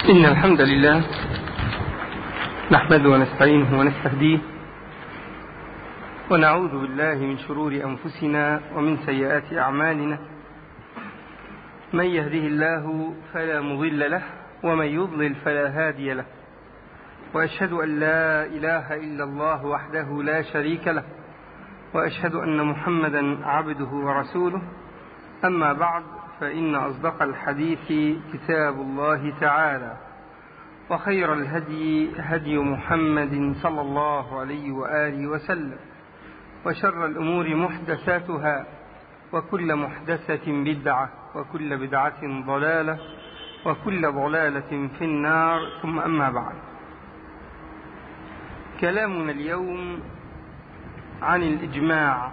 إن الحمد لله نحمده ونستعينه ونستهديه ونعوذ بالله من شرور أنفسنا ومن سيئات أعمالنا. من يهده الله فلا مضل له ومن يضلل فلا هادي له، وأشهد أن لا إله إلا الله وحده لا شريك له، وأشهد أن محمدا عبده ورسوله. أما بعد، فإن أصدق الحديث كتاب الله تعالى، وخير الهدي هدي محمد صلى الله عليه وآله وسلم، وشر الأمور محدثاتها، وكل محدثة بدعة، وكل بدعة ضلالة، وكل ضلالة في النار. ثم أما بعد، كلامنا اليوم عن الإجماع.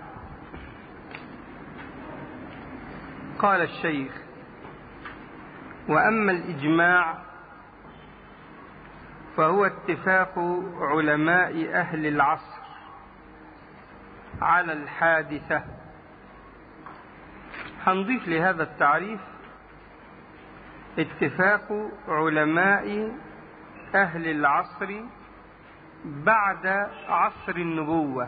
قال الشيخ: وأما الإجماع فهو اتفاق علماء أهل العصر على الحادثة. هنضيف لهذا التعريف اتفاق علماء أهل العصر بعد عصر النبوة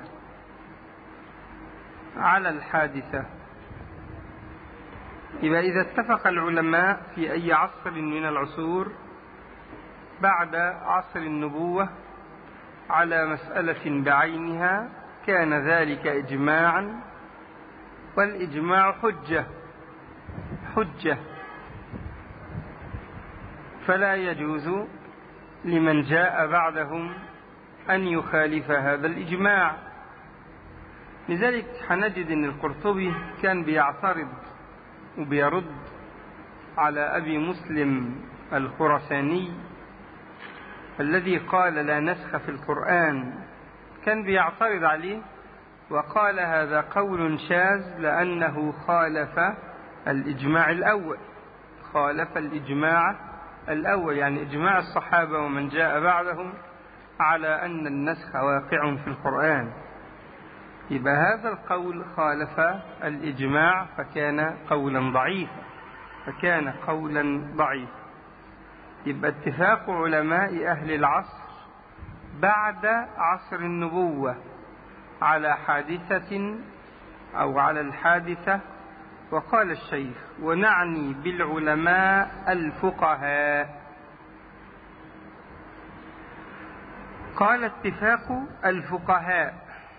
على الحادثة. يبقى إذا اتفق العلماء في أي عصر من العصور بعد عصر النبوة على مسألة بعينها كان ذلك إجماعا، والإجماع حجة، فلا يجوز لمن جاء بعدهم أن يخالف هذا الإجماع. لذلك هنجد أن القرطبي كان بيعترض وبيرد على أبي مسلم الخراساني الذي قال لا نسخ في القرآن. كان بيعترض عليه وقال هذا قول شاذ لأنه خالف الإجماع الأول، يعني إجماع الصحابة ومن جاء بعدهم على أن النسخ واقع في القرآن. يبقى هذا القول خالف الإجماع فكان قولا ضعيفا. يبقى اتفاق علماء أهل العصر بعد عصر النبوة على حادثة أو على الحادثة. وقال الشيخ: ونعني بالعلماء الفقهاء. قال: اتفاق الفقهاء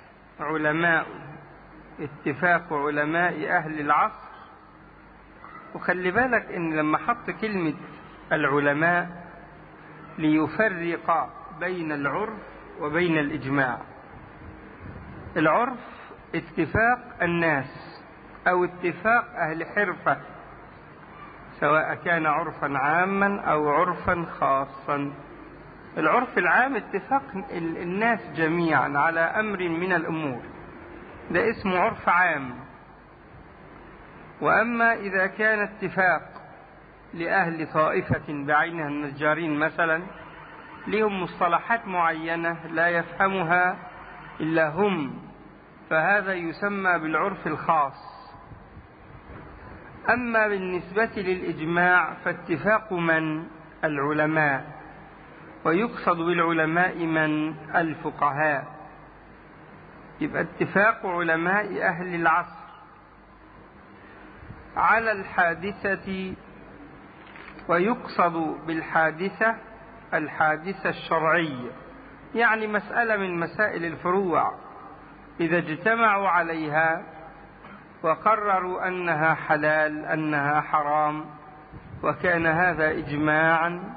اتفاق علماء أهل العصر. وخلي بالك إن لما حط كلمة العلماء ليفرق بين العرف وبين الإجماع. العرف اتفاق الناس أو اتفاق أهل حرفة، سواء كان عرفا عاما أو عرفا خاصا. العرف العام اتفاق الناس جميعا على أمر من الأمور، ده اسمه عرف عام. وأما إذا كان اتفاق لأهل طائفة بعينها، النجارين مثلا، لهم مصطلحات معينة لا يفهمها إلا هم، فهذا يسمى بالعرف الخاص. أما بالنسبة للإجماع فاتفاق من؟ العلماء، ويقصد بالعلماء من؟ الفقهاء. يبقى اتفاق علماء أهل العصر على الحادثة، ويقصد بالحادثة الحادثة الشرعية، يعني مسألة من مسائل الفروع إذا اجتمعوا عليها وقرروا أنها حلال أنها حرام وكان هذا إجماعا،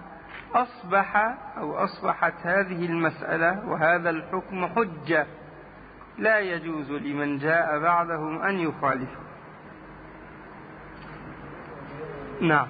أصبحت هذه المسألة وهذا الحكم حجة، لا يجوز لمن جاء بعدهم أن يخالفه. نعم.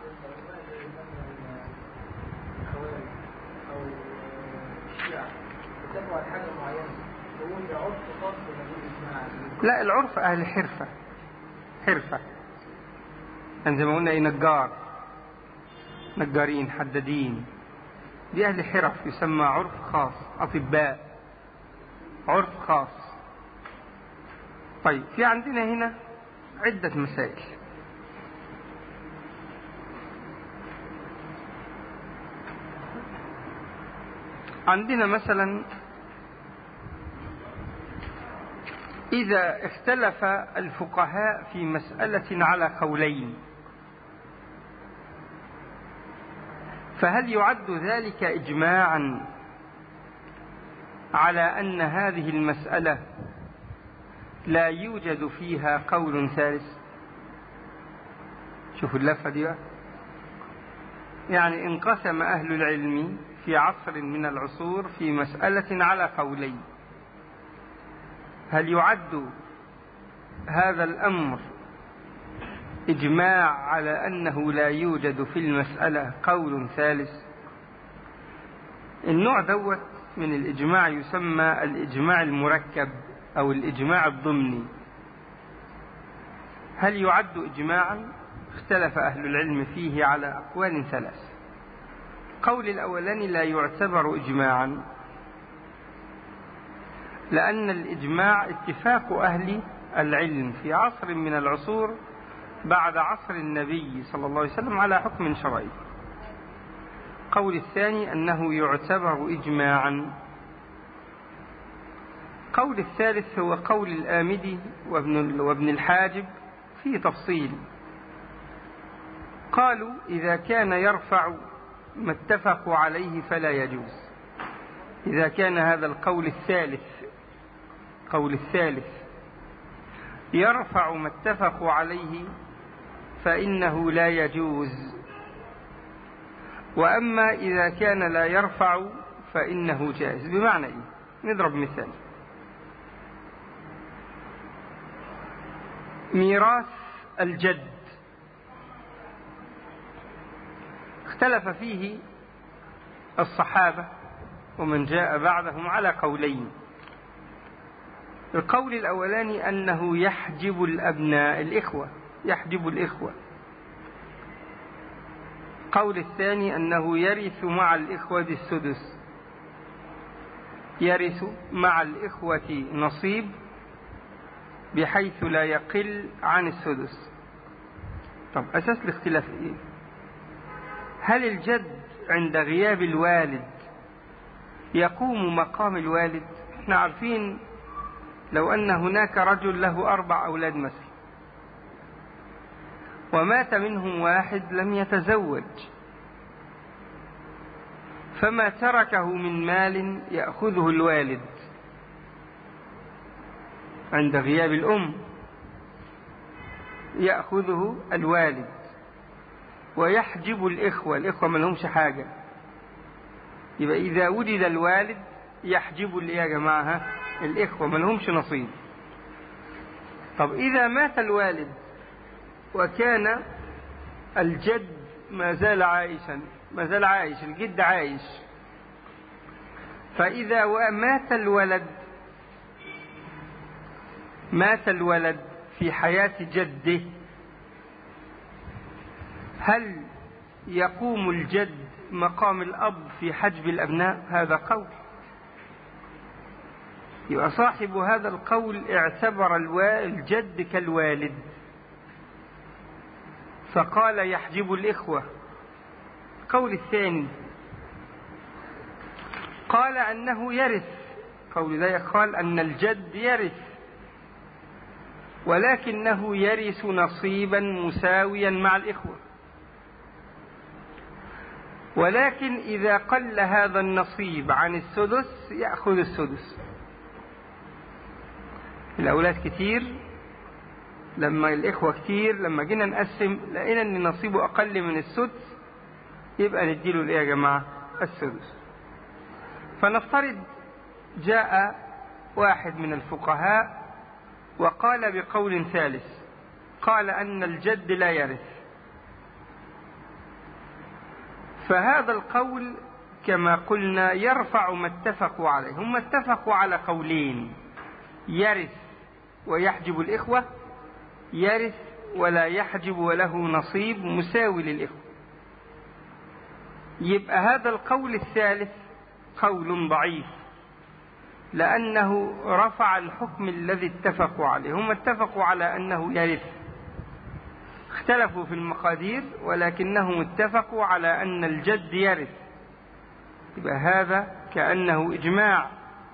لا، العرف أهل حرفة، يعني زي ما قلنا نجارين، حدادين، دي أهل حرف، يسمى عرف خاص. أطباء، عرف خاص. طيب، في عندنا هنا عدة مسائل. عندنا مثلا إذا اختلف الفقهاء في مسألة على قولين، فهل يعد ذلك إجماعا على أن هذه المسألة لا يوجد فيها قول ثالث؟ شوفوا اللفة دي بقى. يعني انقسم أهل العلم في عصر من العصور في مسألة على قولين، هل يعد هذا الأمر إجماع على أنه لا يوجد في المسألة قول ثالث؟ النوع دوت من الإجماع يسمى الإجماع المركب أو الإجماع الضمني. هل يعد إجماعا؟ اختلف أهل العلم فيه على أقوال ثلاث. قول الأولاني لا يعتبر إجماعا، لأن الإجماع اتفاق أهل العلم في عصر من العصور بعد عصر النبي صلى الله عليه وسلم على حكم شرعي. قول الثاني أنه يعتبر إجماعا. قول الثالث هو قول الآمدي وابن الحاجب في تفصيل. قالوا إذا كان يرفع ما اتفقوا عليه فلا يجوز. إذا كان هذا القول الثالث يرفع ما اتفقوا عليه فإنه لا يجوز، وأما إذا كان لا يرفع فإنه جائز. بمعنى إيه؟ نضرب مثال. ميراث الجد اختلف فيه الصحابة ومن جاء بعدهم على قولين. القول الأولاني أنه يحجب الأبناء يحجب الإخوة. القول الثاني أنه يرث مع الإخوة السدس، يرث مع الإخوة نصيب بحيث لا يقل عن السدس. طب أساس الاختلاف إيه؟ هل الجد عند غياب الوالد يقوم مقام الوالد؟ احنا عارفين لو أن هناك رجل له 4 أولاد مثلا ومات منهم واحد لم يتزوج، فما تركه من مال يأخذه الوالد عند غياب الأم، يأخذه الوالد ويحجب الإخوة ما لهمش حاجة. يبقى إذا وجد الوالد يحجب يا جماعة الإخوة ما لهمش نصيب. طب إذا مات الوالد وكان الجد ما زال عايش، الجد عايش، فإذا مات الولد في حياة جده، هل يقوم الجد مقام الأب في حجب الأبناء؟ هذا قول. يبقى صاحب هذا القول اعتبر الجد كالوالد فقال يحجب الإخوة. القول الثاني قال أنه يرث. قول ذلك قال أن الجد يرث ولكنه يرث نصيبا مساويا مع الإخوة، ولكن إذا قل هذا النصيب عن السدس يأخذ السدس. الأولاد كتير، لما الإخوة كتير، لما جينا نقسم لقينا أن نصيبه أقل من السدس، يبقى نديله إيه يا جماعة؟ السدس. فنفترض جاء واحد من الفقهاء وقال بقول ثالث، قال أن الجد لا يرث. فهذا القول كما قلنا يرفع ما اتفقوا عليه. هم اتفقوا على قولين: يرث ويحجب الإخوة، يرث ولا يحجب وله نصيب مساوي للإخوة. يبقى هذا القول الثالث قول ضعيف، لأنه رفع الحكم الذي اتفقوا عليه. هم اتفقوا على أنه يرث، اختلفوا في المقادير، ولكنهم اتفقوا على أن الجد يرث. يبقى هذا كأنه إجماع.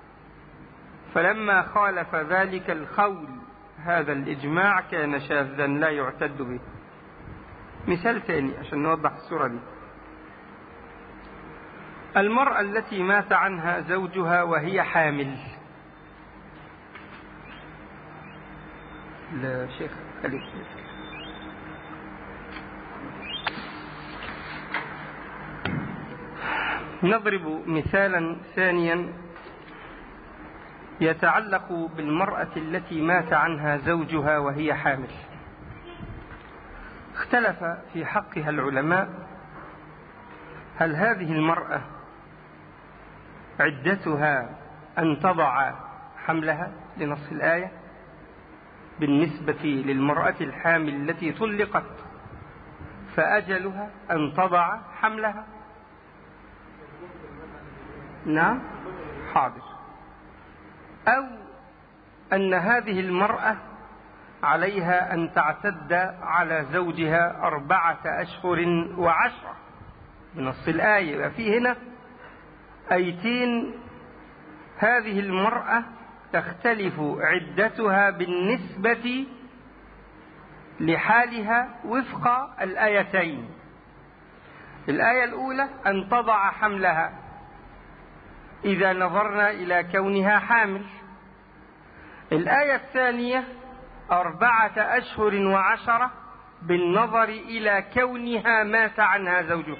فلما خالف ذلك القول هذا الإجماع كان شاذا لا يعتد به. مثال ثاني عشان نوضح الصورة دي: المرأة التي مات عنها زوجها وهي حامل. لا شيخ خليك. نضرب مثالا ثانيا يتعلق بالمرأة التي مات عنها زوجها وهي حامل. اختلف في حقها العلماء: هل هذه المرأة عدتها أن تضع حملها لنص الآية بالنسبة للمرأة الحامل التي طلقت فأجلها أن تضع حملها؟ نعم، حاضر. أو أن هذه المرأة عليها أن تعتد على زوجها 4 أشهر و10 بنص الآية. وفي هنا آيتين هذه المرأة تختلف عدتها بالنسبة لحالها وفق الآيتين. الآية الأولى أن تضع حملها إذا نظرنا إلى كونها حامل. الآية الثانية 4 أشهر و10 بالنظر إلى كونها مات عنها زوجها.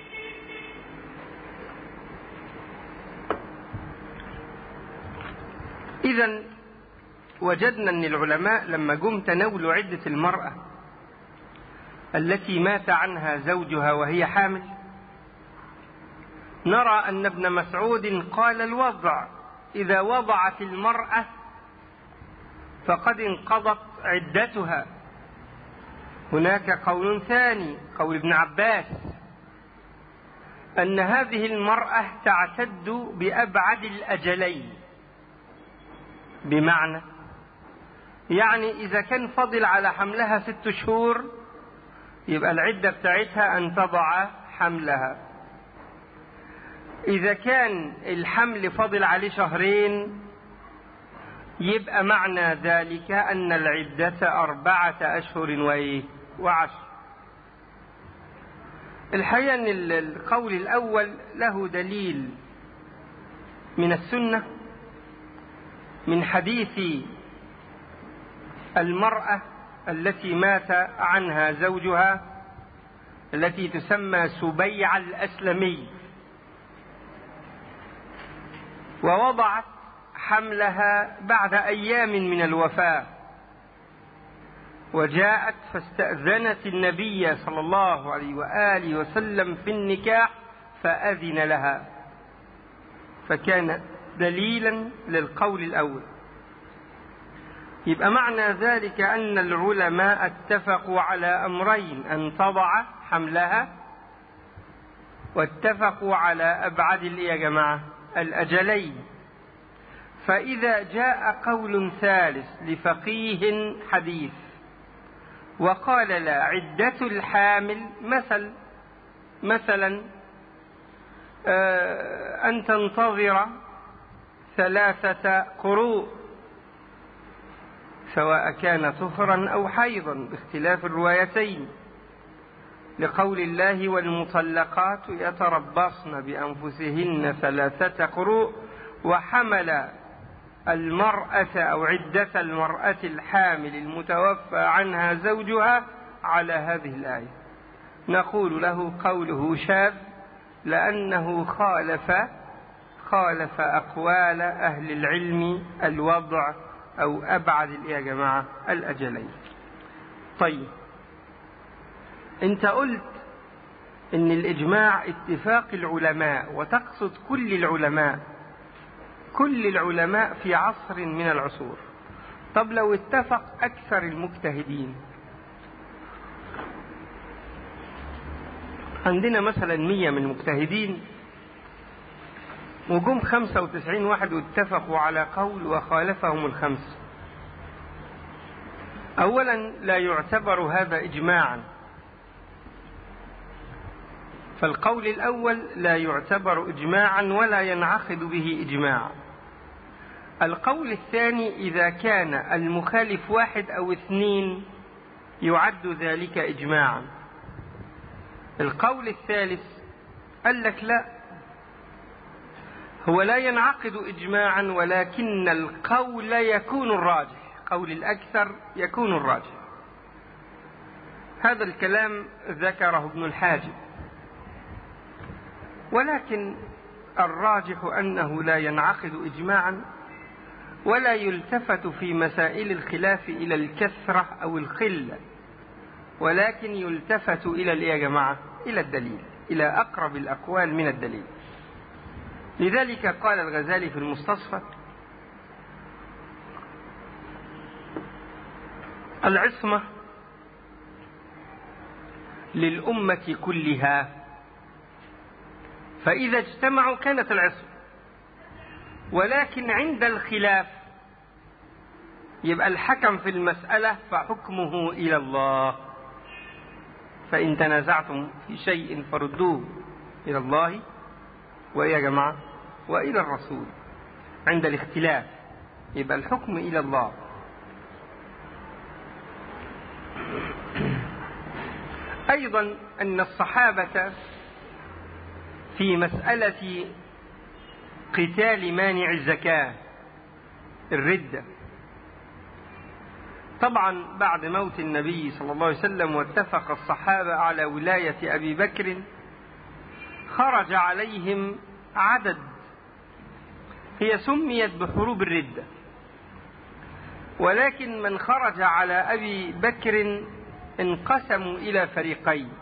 إذن وجدنا أن العلماء لما قم تناولوا عدة المرأة التي مات عنها زوجها وهي حامل، نرى أن ابن مسعود قال الوضع: إذا وضعت المرأة فقد انقضت عدتها. هناك قول ثاني، قول ابن عباس، أن هذه المرأة تعتد بأبعد الأجلين. بمعنى يعني إذا كان فضل على حملها 6 شهور يبقى العدة بتاعتها أن تضع حملها. إذا كان الحمل فضل عليه 2 شهر يبقى معنى ذلك أن العدة 4 أشهر و10. الحقيقة أن القول الأول له دليل من السنة، من حديث المرأة التي مات عنها زوجها التي تسمى سبيع الأسلمي، ووضعت حملها بعد أيام من الوفاة، وجاءت فاستأذنت النبي صلى الله عليه وآله وسلم في النكاح فأذن لها، فكان دليلا للقول الأول. يبقى معنى ذلك أن العلماء اتفقوا على أمرين: أن تضع حملها، واتفقوا على أبعد يا جماعة الأجلين. فإذا جاء قول ثالث لفقيه حديث وقال: لا، عدة الحامل مثلا أن تنتظر 3 قروء، سواء كان طهرا أو حيضا باختلاف الروايتين، لقول الله: والمطلقات يتربصن بأنفسهن 3 قروء. وحمل المرأة أو عدة المرأة الحامل المتوفى عنها زوجها على هذه الآية. نقول له قوله شاذ لأنه خالف أقوال أهل العلم الوضع أو أبعد يا جماعة الأجلين. طيب، أنت قلت إن الإجماع اتفاق العلماء، وتقصد كل العلماء في عصر من العصور. طب لو اتفق أكثر المجتهدين، عندنا مثلا 100 من المجتهدين وجم 95 واحد واتفقوا على قول وخالفهم 5، أولا لا يعتبر هذا إجماعا، فالقول الأول لا يعتبر إجماعا ولا ينعقد به إجماع. القول الثاني إذا كان المخالف واحد أو اثنين يعد ذلك إجماعا. القول الثالث قال لك لا، هو لا ينعقد إجماعا ولكن القول يكون الراجح، قول الأكثر يكون الراجح. هذا الكلام ذكره ابن الحاجب، ولكن الراجح أنه لا ينعقد إجماعا ولا يلتفت في مسائل الخلاف إلى الكثرة أو القلة، ولكن يلتفت إلى يا جماعة إلى الدليل، إلى أقرب الأقوال من الدليل. لذلك قال الغزالي في المستصفى: العصمة للأمة كلها، فإذا اجتمعوا كانت العصمة، ولكن عند الخلاف يبقى الحكم في المسألة فحكمه إلى الله. فإن تنازعتم في شيء فردوه إلى الله ويا جماعة وإلى الرسول. عند الاختلاف يبقى الحكم إلى الله. أيضا أن الصحابة في مسألة قتال مانع الزكاة الردة، طبعا بعد موت النبي صلى الله عليه وسلم واتفق الصحابة على ولاية أبي بكر، خرج عليهم عدد هي سميت بحروب الردة، ولكن من خرج على أبي بكر انقسموا إلى فريقين.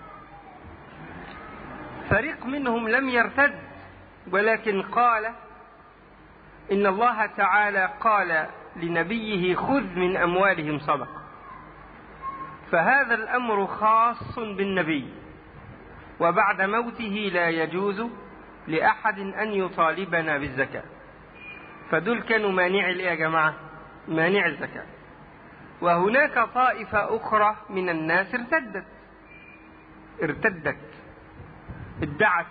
فريق منهم لم يرتد، ولكن قال إن الله تعالى قال لنبيه: خذ من أموالهم صدقة، فهذا الأمر خاص بالنبي، وبعد موته لا يجوز لأحد أن يطالبنا بالزكاة. فدول كانوا مانع يا جماعة، مانع الزكاة. وهناك طائفة أخرى من الناس ارتدت ادعت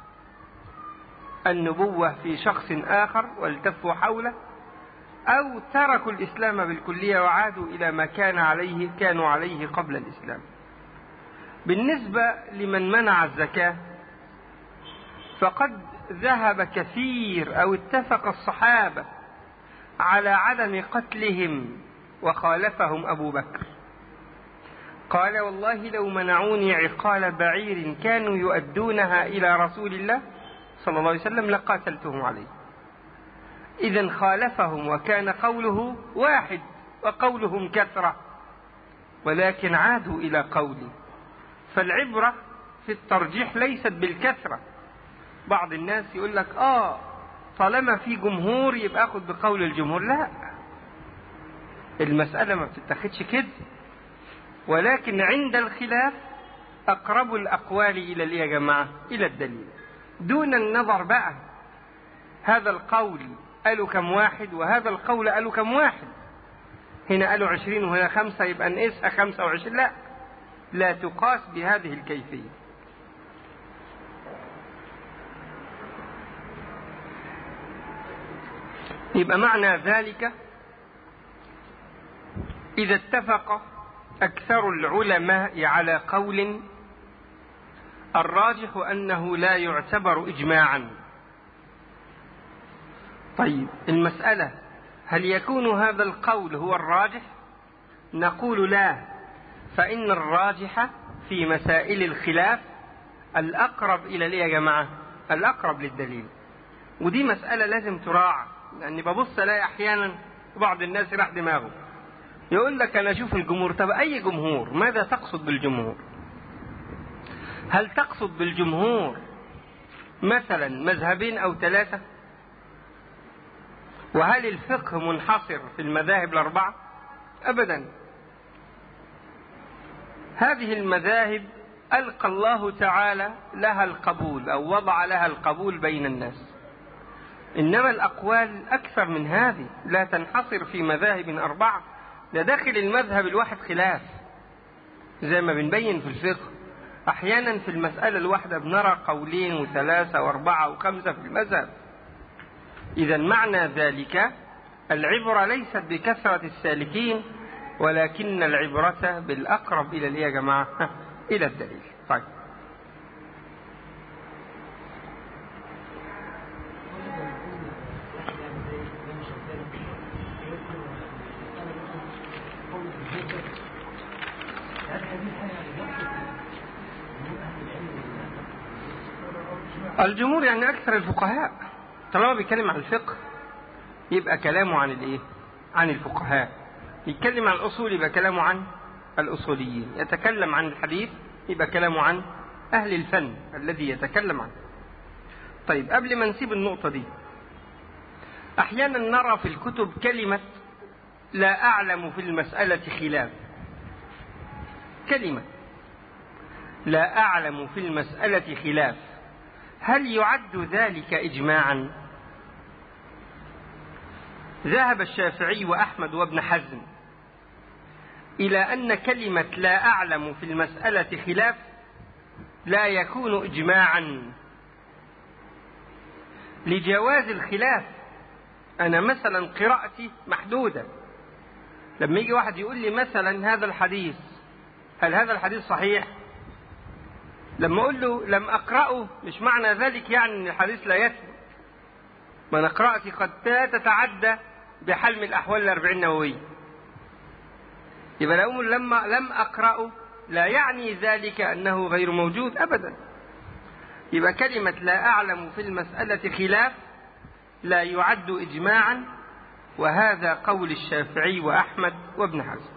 النبوة في شخص آخر والتفوا حوله، أو تركوا الإسلام بالكلية وعادوا إلى ما كانوا عليه قبل الإسلام. بالنسبة لمن منع الزكاة فقد ذهب كثير أو اتفق الصحابة على عدم قتلهم، وخالفهم أبو بكر. قال: والله لو منعوني عقال بعير كانوا يؤدونها إلى رسول الله صلى الله عليه وسلم لقاتلتهم عليه. إذن خالفهم، وكان قوله واحد وقولهم كثرة، ولكن عادوا إلى قوله. فالعبرة في الترجيح ليست بالكثرة. بعض الناس يقول لك طالما في جمهور يبقى أخذ بقول الجمهور. لا، المسألة ما بتتخذش كده، ولكن عند الخلاف أقرب الأقوال إلى يا جماعة إلى الدليل، دون النظر بقى هذا القول قالوا كم واحد وهذا القول قالوا كم واحد. هنا قالوا 20 وهنا 5 يبقى نقيسها 25. لا تقاس بهذه الكيفية. يبقى معنى ذلك إذا اتفق أكثر العلماء على قول، الراجح أنه لا يعتبر إجماعا. طيب المسألة هل يكون هذا القول هو الراجح؟ نقول لا، فإن الراجح في مسائل الخلاف الأقرب إلى يا جماعة الأقرب للدليل. ودي مسألة لازم تراعى، لأني ببص ألاقي أحيانا بعض الناس راح دماغه يقول لك أنا أشوف الجمهور. طب أي جمهور؟ ماذا تقصد بالجمهور؟ هل تقصد بالجمهور مثلا مذهبين أو 3؟ وهل الفقه منحصر في المذاهب ال4؟ أبدا. هذه المذاهب ألقى الله تعالى لها القبول أو وضع لها القبول بين الناس، إنما الأقوال أكثر من هذه، لا تنحصر في مذاهب 4. ده داخل المذهب الواحد خلاف، زي ما بنبين في الفقه أحيانا في المسألة الواحدة بنرى قولين وثلاثة وأربعة وخمسة في المذهب. إذا معنى ذلك العبرة ليست بكثرة السالكين، ولكن العبرة بالأقرب إلى إيه يا جماعة؟ إلى الدليل. طيب، الجمهور يعني أكثر الفقهاء، طالما بيتكلم عن الفقه يبقى كلامه عن الإيه؟ عن الفقهاء. يتكلم عن الأصول يبقى كلامه عن الأصوليين. يتكلم عن الحديث يبقى كلامه عن أهل الفن الذي يتكلم عنه. طيب، قبل ما نسيب النقطة دي، أحيانا نرى في الكتب كلمة لا أعلم في المسألة خلاف. كلمة لا أعلم في المسألة خلاف، هل يعد ذلك إجماعا؟ ذهب الشافعي وأحمد وابن حزم إلى أن كلمة لا أعلم في المسألة خلاف لا يكون إجماعا لجواز الخلاف. أنا مثلا قراءتي محدودة، لما يجي واحد يقول لي مثلا هذا الحديث، هل هذا الحديث صحيح؟ لما أقول له لم أقرأه، مش معنى ذلك يعني أن الحديث لا يثبت. ما أنا قراءتي قد تتعدى بحلم الأحوال 40 نووية. يبقى لو أقول لم أقرأه لا يعني ذلك أنه غير موجود أبدا. يبقى كلمة لا أعلم في المسألة خلاف لا يعد إجماعا، وهذا قول الشافعي وأحمد وابن حزم.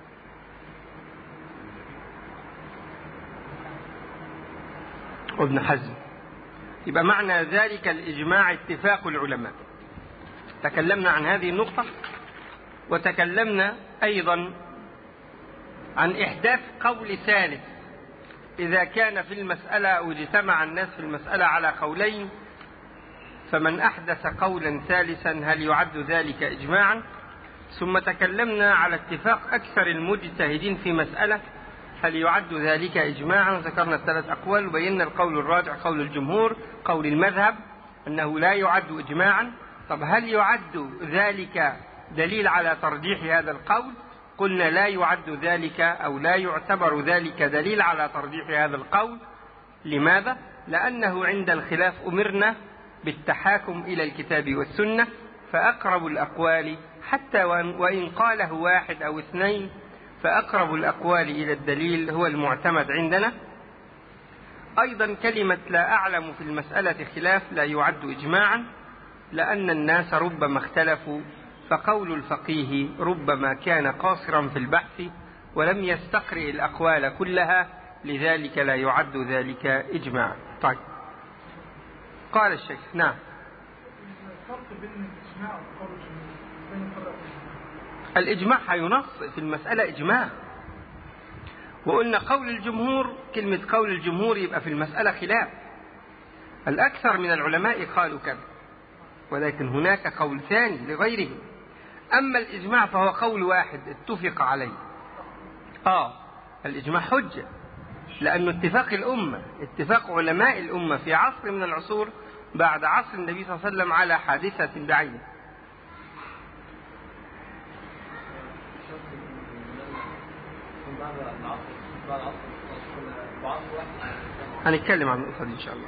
يبقى معنى ذلك الإجماع اتفاق العلماء. تكلمنا عن هذه النقطة، وتكلمنا أيضا عن إحداث قول ثالث. إذا كان في المسألة أو اجتمع الناس في المسألة على قولين، فمن أحدث قولا ثالثا هل يعد ذلك إجماعا؟ ثم تكلمنا على اتفاق أكثر المجتهدين في مسألة، هل يعد ذلك إجماعا؟ ذكرنا 3 أقوال، وبينا القول الراجع قول الجمهور، قول المذهب أنه لا يعد إجماعا. طب هل يعد ذلك دليل على ترجيح هذا القول؟ قلنا لا يعد ذلك أو لا يعتبر ذلك دليل على ترجيح هذا القول. لماذا؟ لأنه عند الخلاف أمرنا بالتحاكم إلى الكتاب والسنة، فأقرب الأقوال حتى وإن قاله 1 أو 2 فأقرب الأقوال إلى الدليل هو المعتمد عندنا. أيضا كلمة لا أعلم في المسألة خلاف لا يعد إجماعا، لأن الناس ربما اختلفوا، فقول الفقيه ربما كان قاصرا في البحث ولم يستقرئ الأقوال كلها، لذلك لا يعد ذلك إجماعا. طيب، قال الشيخ نعم. الإجماع هينص في المسألة إجماع، وقلنا قول الجمهور، كلمة قول الجمهور يبقى في المسألة خلاف. الأكثر من العلماء قالوا كذا، ولكن هناك قول ثاني لغيره. أما الإجماع فهو قول واحد اتفق عليه. الإجماع حجة، لأنه اتفاق الأمة، اتفاق علماء الأمة في عصر من العصور بعد عصر النبي صلى الله عليه وسلم على حادثة بعينه. هنتكلم عن النقطة دي إن شاء الله.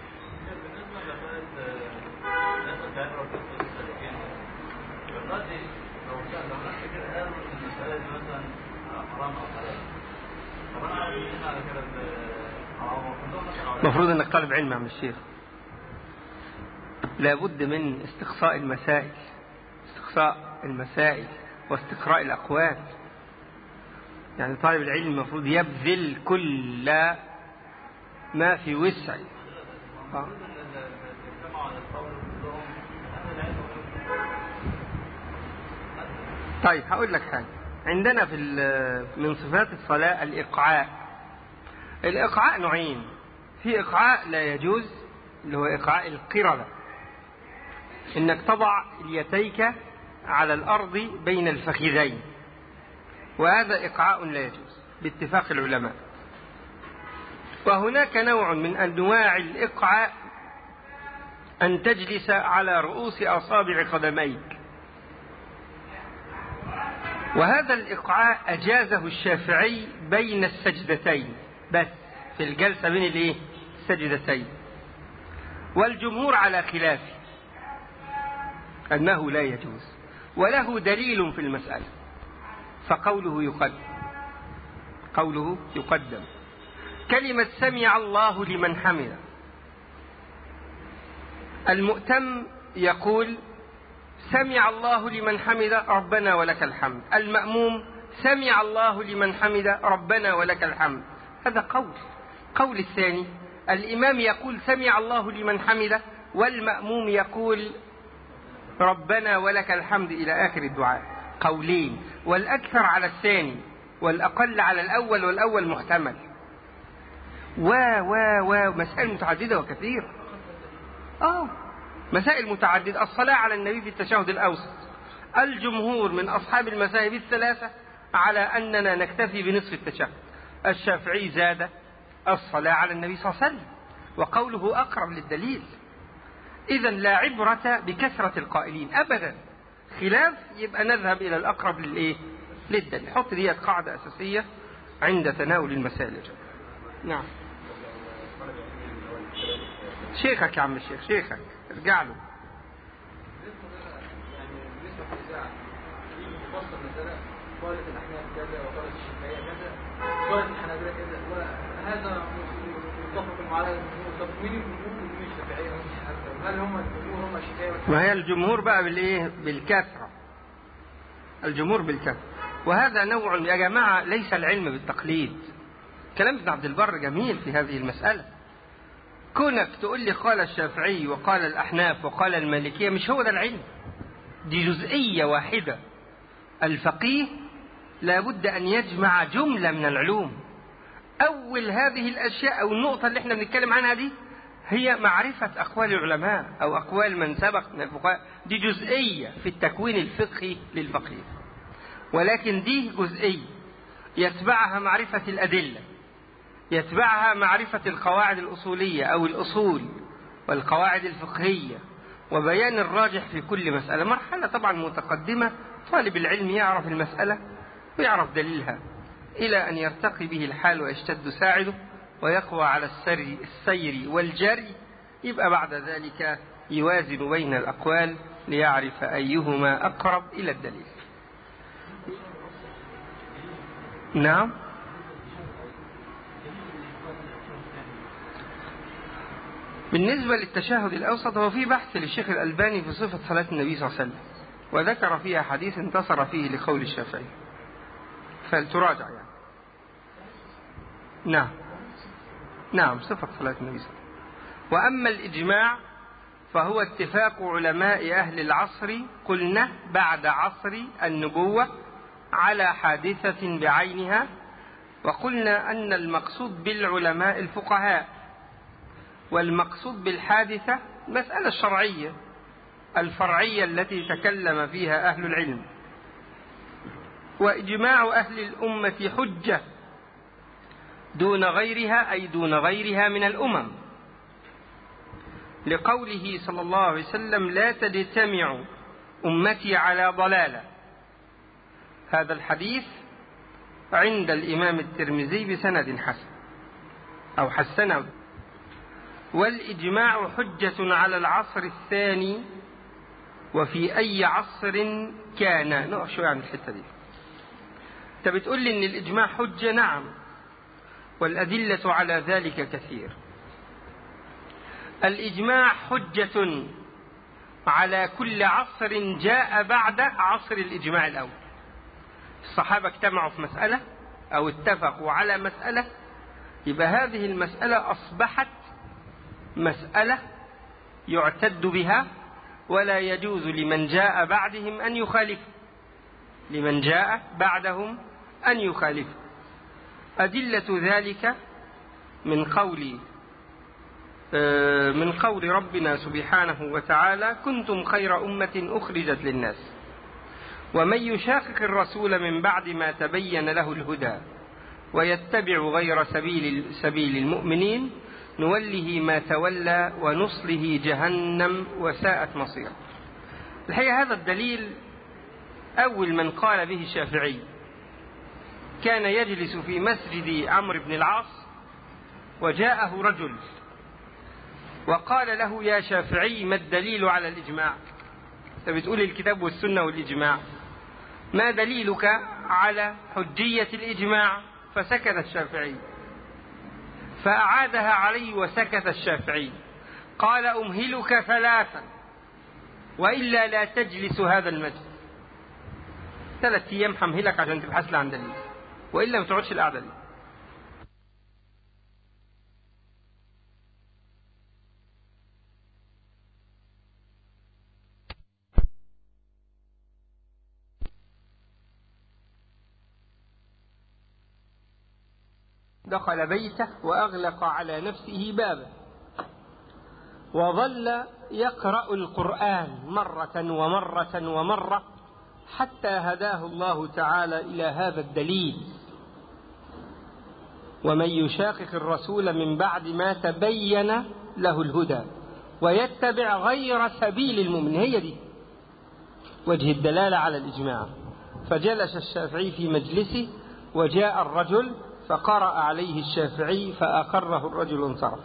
المفروض أنك طالب علم يا عم الشيخ، لابد من استقصاء المسائل واستقراء الأقوال. يعني طالب العلم المفروض يبذل كل ما في وسعه. طيب، هقول لك حاجة. عندنا من صفات الصلاة الإقعاء. الإقعاء نوعين، في إقعاء لا يجوز اللي هو إقعاء القردة، إنك تضع يديك على الأرض بين الفخذين، وهذا إقعاء لا يجوز باتفاق العلماء. وهناك نوع من أنواع الإقعاء أن تجلس على رؤوس أصابع قدميك، وهذا الإقعاء أجازه الشافعي بين السجدتين بس، في الجلسة بين السجدتين، والجمهور على خلافه أنه لا يجوز، وله دليل في المسألة، فقوله يقدم كلمة سمع الله لمن حمده. المؤتم يقول سمع الله لمن حمده ربنا ولك الحمد، المأموم سمع الله لمن حمده ربنا ولك الحمد. هذا قول الثاني، الإمام يقول سمع الله لمن حمده، والمأموم يقول ربنا ولك الحمد إلى آخر الدعاء. قولين، والأكثر على الثاني والأقل على الأول، والأول محتمل. مسائل متعددة وكثيرة، مسائل متعددة. الصلاة على النبي في التشهد الأوسط، الجمهور من أصحاب المذاهب الثلاثة على أننا نكتفي بنصف التشهد. الشافعي زاد الصلاة على النبي صلى الله عليه وسلم، وقوله أقرب للدليل. إذن لا عبرة بكثرة القائلين أبدا، خلاف يبقى نذهب إلى الأقرب للدليل. حط دي قاعدة أساسية عند تناول المسائل. نعم، شيخك يا عم الشيخ، شيخك ارجع له. قالت الأحناف كذا، وقالت الشافعية كذا، وقالت الحنابلة كذا، وهذا متفق على مين الجمهور ومين الشافعية ومين الحنابلة؟ هل هم الجمهور هم الشافعية؟ ما هي الجمهور بقى بالكثرة، الجمهور بالكثرة. وهذا نوع يا جماعة، ليس العلم بالتقليد. كلام ابن عبد البر جميل في هذه المسألة. كونك تقول لي قال الشافعي وقال الأحناف وقال المالكية، مش هو ده العلم، دي جزئية واحدة. الفقيه لابد أن يجمع جملة من العلوم. أول هذه الأشياء أو النقطة اللي احنا بنتكلم عنها دي هي معرفة أقوال العلماء أو أقوال من سبق من الفقهاء. دي جزئية في التكوين الفقهي للفقيه، ولكن دي جزئية يتبعها معرفة الأدلة، يتبعها معرفة القواعد الأصولية أو الأصول والقواعد الفقهية، وبيان الراجح في كل مسألة. مرحلة طبعا متقدمة، طالب العلم يعرف المسألة ويعرف دليلها إلى أن يرتقي به الحال ويشتد ساعده ويقوى على السير والجري. يبقى بعد ذلك يوازن بين الأقوال ليعرف أيهما أقرب إلى الدليل. نعم، بالنسبة للتشهد الأوسط هو في بحث للشيخ الألباني في صفة صلاة النبي صلى الله عليه وسلم، وذكر فيها حديث انتصر فيه لقول الشافعي، فلتراجع يعني. نعم صفة صلاة النبي صلى الله عليه وسلم. وأما الإجماع فهو اتفاق علماء أهل العصر، قلنا بعد عصر النبوة، على حادثة بعينها، وقلنا أن المقصود بالعلماء الفقهاء، والمقصود بالحادثة مسألة الشرعية الفرعية التي تكلم فيها أهل العلم. وإجماع أهل الأمة حجة دون غيرها، أي دون غيرها من الأمم، لقوله صلى الله عليه وسلم لا تجتمع أمتي على ضلالة. هذا الحديث عند الإمام الترمذي بسند حسن أو حسنه. والإجماع حجة على العصر الثاني وفي أي عصر كان. نقف شوية عن الحتة دي. أنت بتقول لي إن الإجماع حجة، نعم، والأدلة على ذلك كثير. الإجماع حجة على كل عصر جاء بعد عصر الإجماع الأول. الصحابة اجتمعوا في مسألة أو اتفقوا على مسألة، يبقى هذه المسألة أصبحت مسألة يعتد بها، ولا يجوز لمن جاء بعدهم أن يخالف، لمن جاء بعدهم أن يخالف. أدلة ذلك من قول ربنا سبحانه وتعالى كنتم خير أمة أخرجت للناس ومن يشاقق الرسول من بعد ما تبين له الهدى ويتبع غير سبيل المؤمنين نوله ما تولى ونصله جهنم وساءت مصيره. الحقيقة هذا الدليل أول من قال به الشافعي، كان يجلس في مسجد عمرو بن العاص وجاءه رجل وقال له: يا شافعي، ما الدليل على الإجماع؟ أنت بتقول الكتاب والسنة والإجماع، ما دليلك على حجية الإجماع؟ فسكت الشافعي، فأعادها عليه وسكت الشافعي. قال: أمهلك 3 وإلا لا تجلس هذا المجلس. 3 أيام حمهلك عشان تبحث لي عن دليل، وإلا ما تقعدش القعدة دي. دخل بيته وأغلق على نفسه بابه، وظل يقرأ القرآن مرة ومرة ومرة حتى هداه الله تعالى إلى هذا الدليل: ومن يشاقق الرسول من بعد ما تبين له الهدى ويتبع غير سبيل المؤمنين. هي دي وجه الدلالة على الإجماع. فجلس الشافعي في مجلسه وجاء الرجل فقرأ عليه الشافعي فأقره الرجل وانصرف.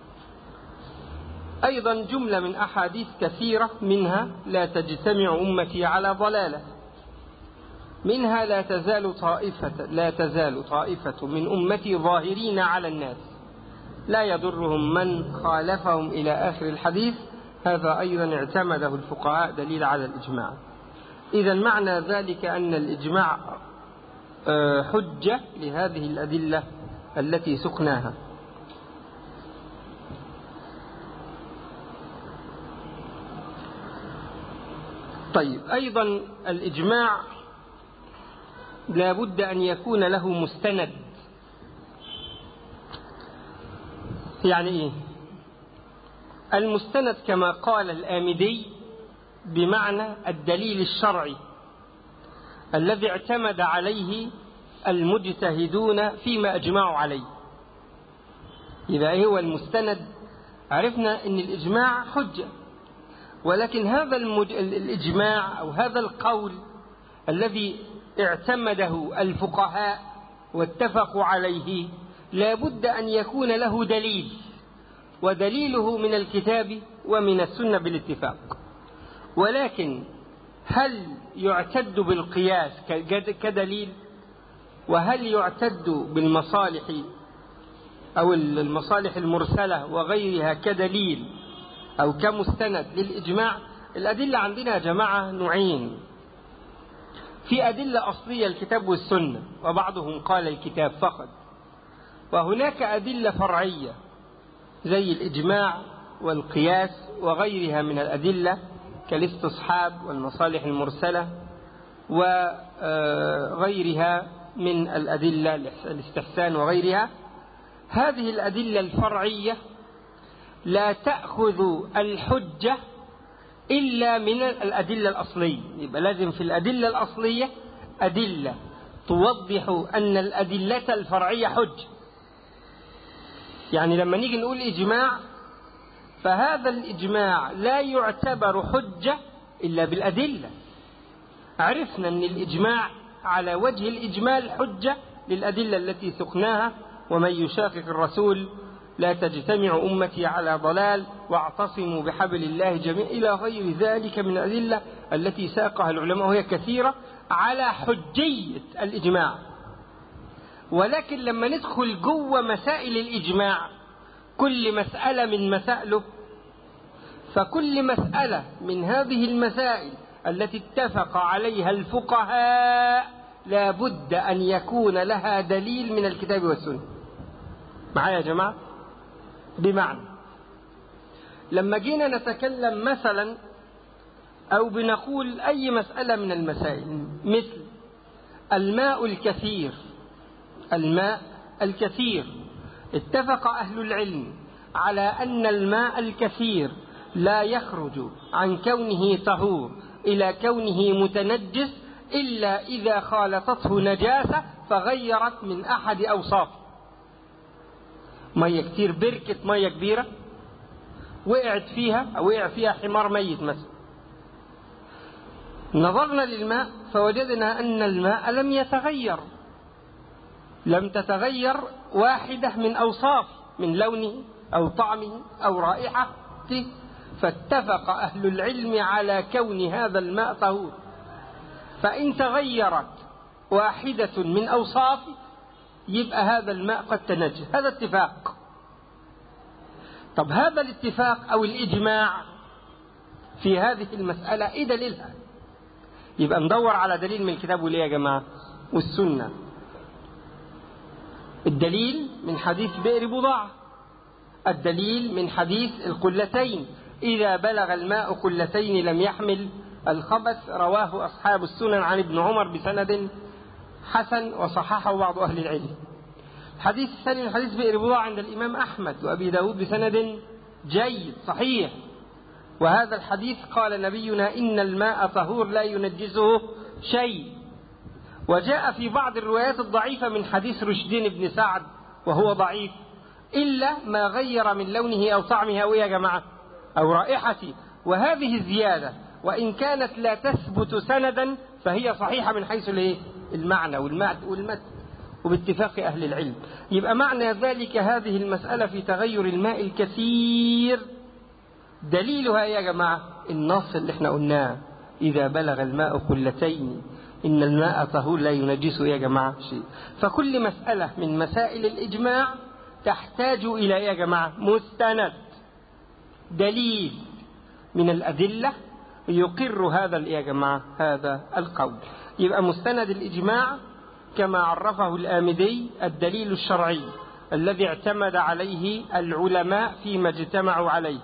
أيضا جملة من أحاديث كثيرة، منها: لا تجتمع أمتي على ضلالة، منها: لا تزال طائفة من أمتي ظاهرين على الناس لا يضرهم من خالفهم إلى آخر الحديث. هذا أيضا اعتمده الفقهاء دليل على الإجماع. إذا معنى ذلك أن الإجماع حجة لهذه الأدلة التي سقناها. طيب، أيضا الإجماع لا بد أن يكون له مستند. يعني إيه؟ المستند كما قال الآمدي بمعنى الدليل الشرعي الذي اعتمد عليه المجتهدون فيما أجمعوا عليه. إذا هو المستند، عرفنا أن الإجماع حجة، ولكن هذا الإجماع أو هذا القول الذي اعتمده الفقهاء واتفقوا عليه لا بد أن يكون له دليل، ودليله من الكتاب ومن السنة بالاتفاق. ولكن هل يعتد بالقياس كدليل؟ وهل يعتد بالمصالح أو المصالح المرسلة وغيرها كدليل أو كمستند للإجماع؟ الأدلة عندنا يا جماعة نوعين: في أدلة أصلية الكتاب والسنة، وبعضهم قال الكتاب فقط، وهناك أدلة فرعية زي الإجماع والقياس وغيرها من الأدلة كالاستصحاب والمصالح المرسلة وغيرها من الأدلة، الاستحسان وغيرها. هذه الأدلة الفرعية لا تأخذ الحجة إلا من الأدلة الأصلية. يبقى لازم في الأدلة الأصلية أدلة توضح أن الأدلة الفرعية حجة. يعني لما نيجي نقول إجماع، فهذا الإجماع لا يعتبر حجة إلا بالأدلة. عرفنا أن الإجماع على وجه الإجمال حجة للأدلة التي سقناها: ومن يشاقق الرسول لا تجتمع أمتي على ضلال واعتصموا بحبل الله جميعا، إلى غير ذلك من الأدلة التي ساقها العلماء وهي كثيرة على حجية الإجماع. ولكن لما ندخل جوه مسائل الإجماع، كل مسألة من مسائله، فكل مسألة من هذه المسائل التي اتفق عليها الفقهاء لا بد أن يكون لها دليل من الكتاب والسنة. معايا يا جماعة؟ بمعنى لما جينا نتكلم مثلا أو بنقول أي مسألة من المسائل مثل الماء الكثير، الماء الكثير، اتفق أهل العلم على أن الماء الكثير لا يخرج عن كونه طهور إلى كونه متنجس إلا إذا خالطته نجاسة فغيرت من أحد أوصافه، مية كتير، بركة مية كبيرة وقعت فيها أو وقع فيها حمار ميت مثلا، نظرنا للماء فوجدنا أن الماء لم يتغير، لم تتغير واحدة من أوصافه، من لونه أو طعمه أو رائحته، فاتفق أهل العلم على كون هذا الماء طهور. فإن تغيرت واحدة من أوصافه يبقى هذا الماء قد تنجس، هذا اتفاق. طب هذا الاتفاق أو الإجماع في هذه المسألة إيه دليلها؟ يبقى ندور على دليل من الكتاب والإيه يا جماعة والسنة. الدليل من حديث بئر بضاعة، الدليل من حديث القلتين، إذا بلغ الماء قلتين لم يحمل الخبث، رواه أصحاب السنن عن ابن عمر بسند حسن وصححه بعض أهل العلم. الحديث الثاني من حديث بئر بضاعة عند الإمام أحمد وأبي داود بسند جيد صحيح، وهذا الحديث قال نبينا إن الماء طهور لا ينجسه شيء. وجاء في بعض الروايات الضعيفة من حديث رشدين بن سعد وهو ضعيف، إلا ما غير من لونه أو طعمه أو يا جماعة أو رائحته، وهذه الزيادة وإن كانت لا تثبت سندا فهي صحيحة من حيث المعنى والمتن وباتفاق أهل العلم. يبقى معنى ذلك هذه المسألة في تغير الماء الكثير دليلها يا جماعة النص اللي احنا قلناه، إذا بلغ الماء قلتين إن الماء طهور لا ينجسه يا جماعة شيء. فكل مسألة من مسائل الإجماع تحتاج إلى يا جماعة مستند، دليل من الأدلة يقر هذا يا جماعة هذا القول. يبقى مستند الإجماع كما عرفه الآمدي الدليل الشرعي الذي اعتمد عليه العلماء فيما اجتمعوا عليه.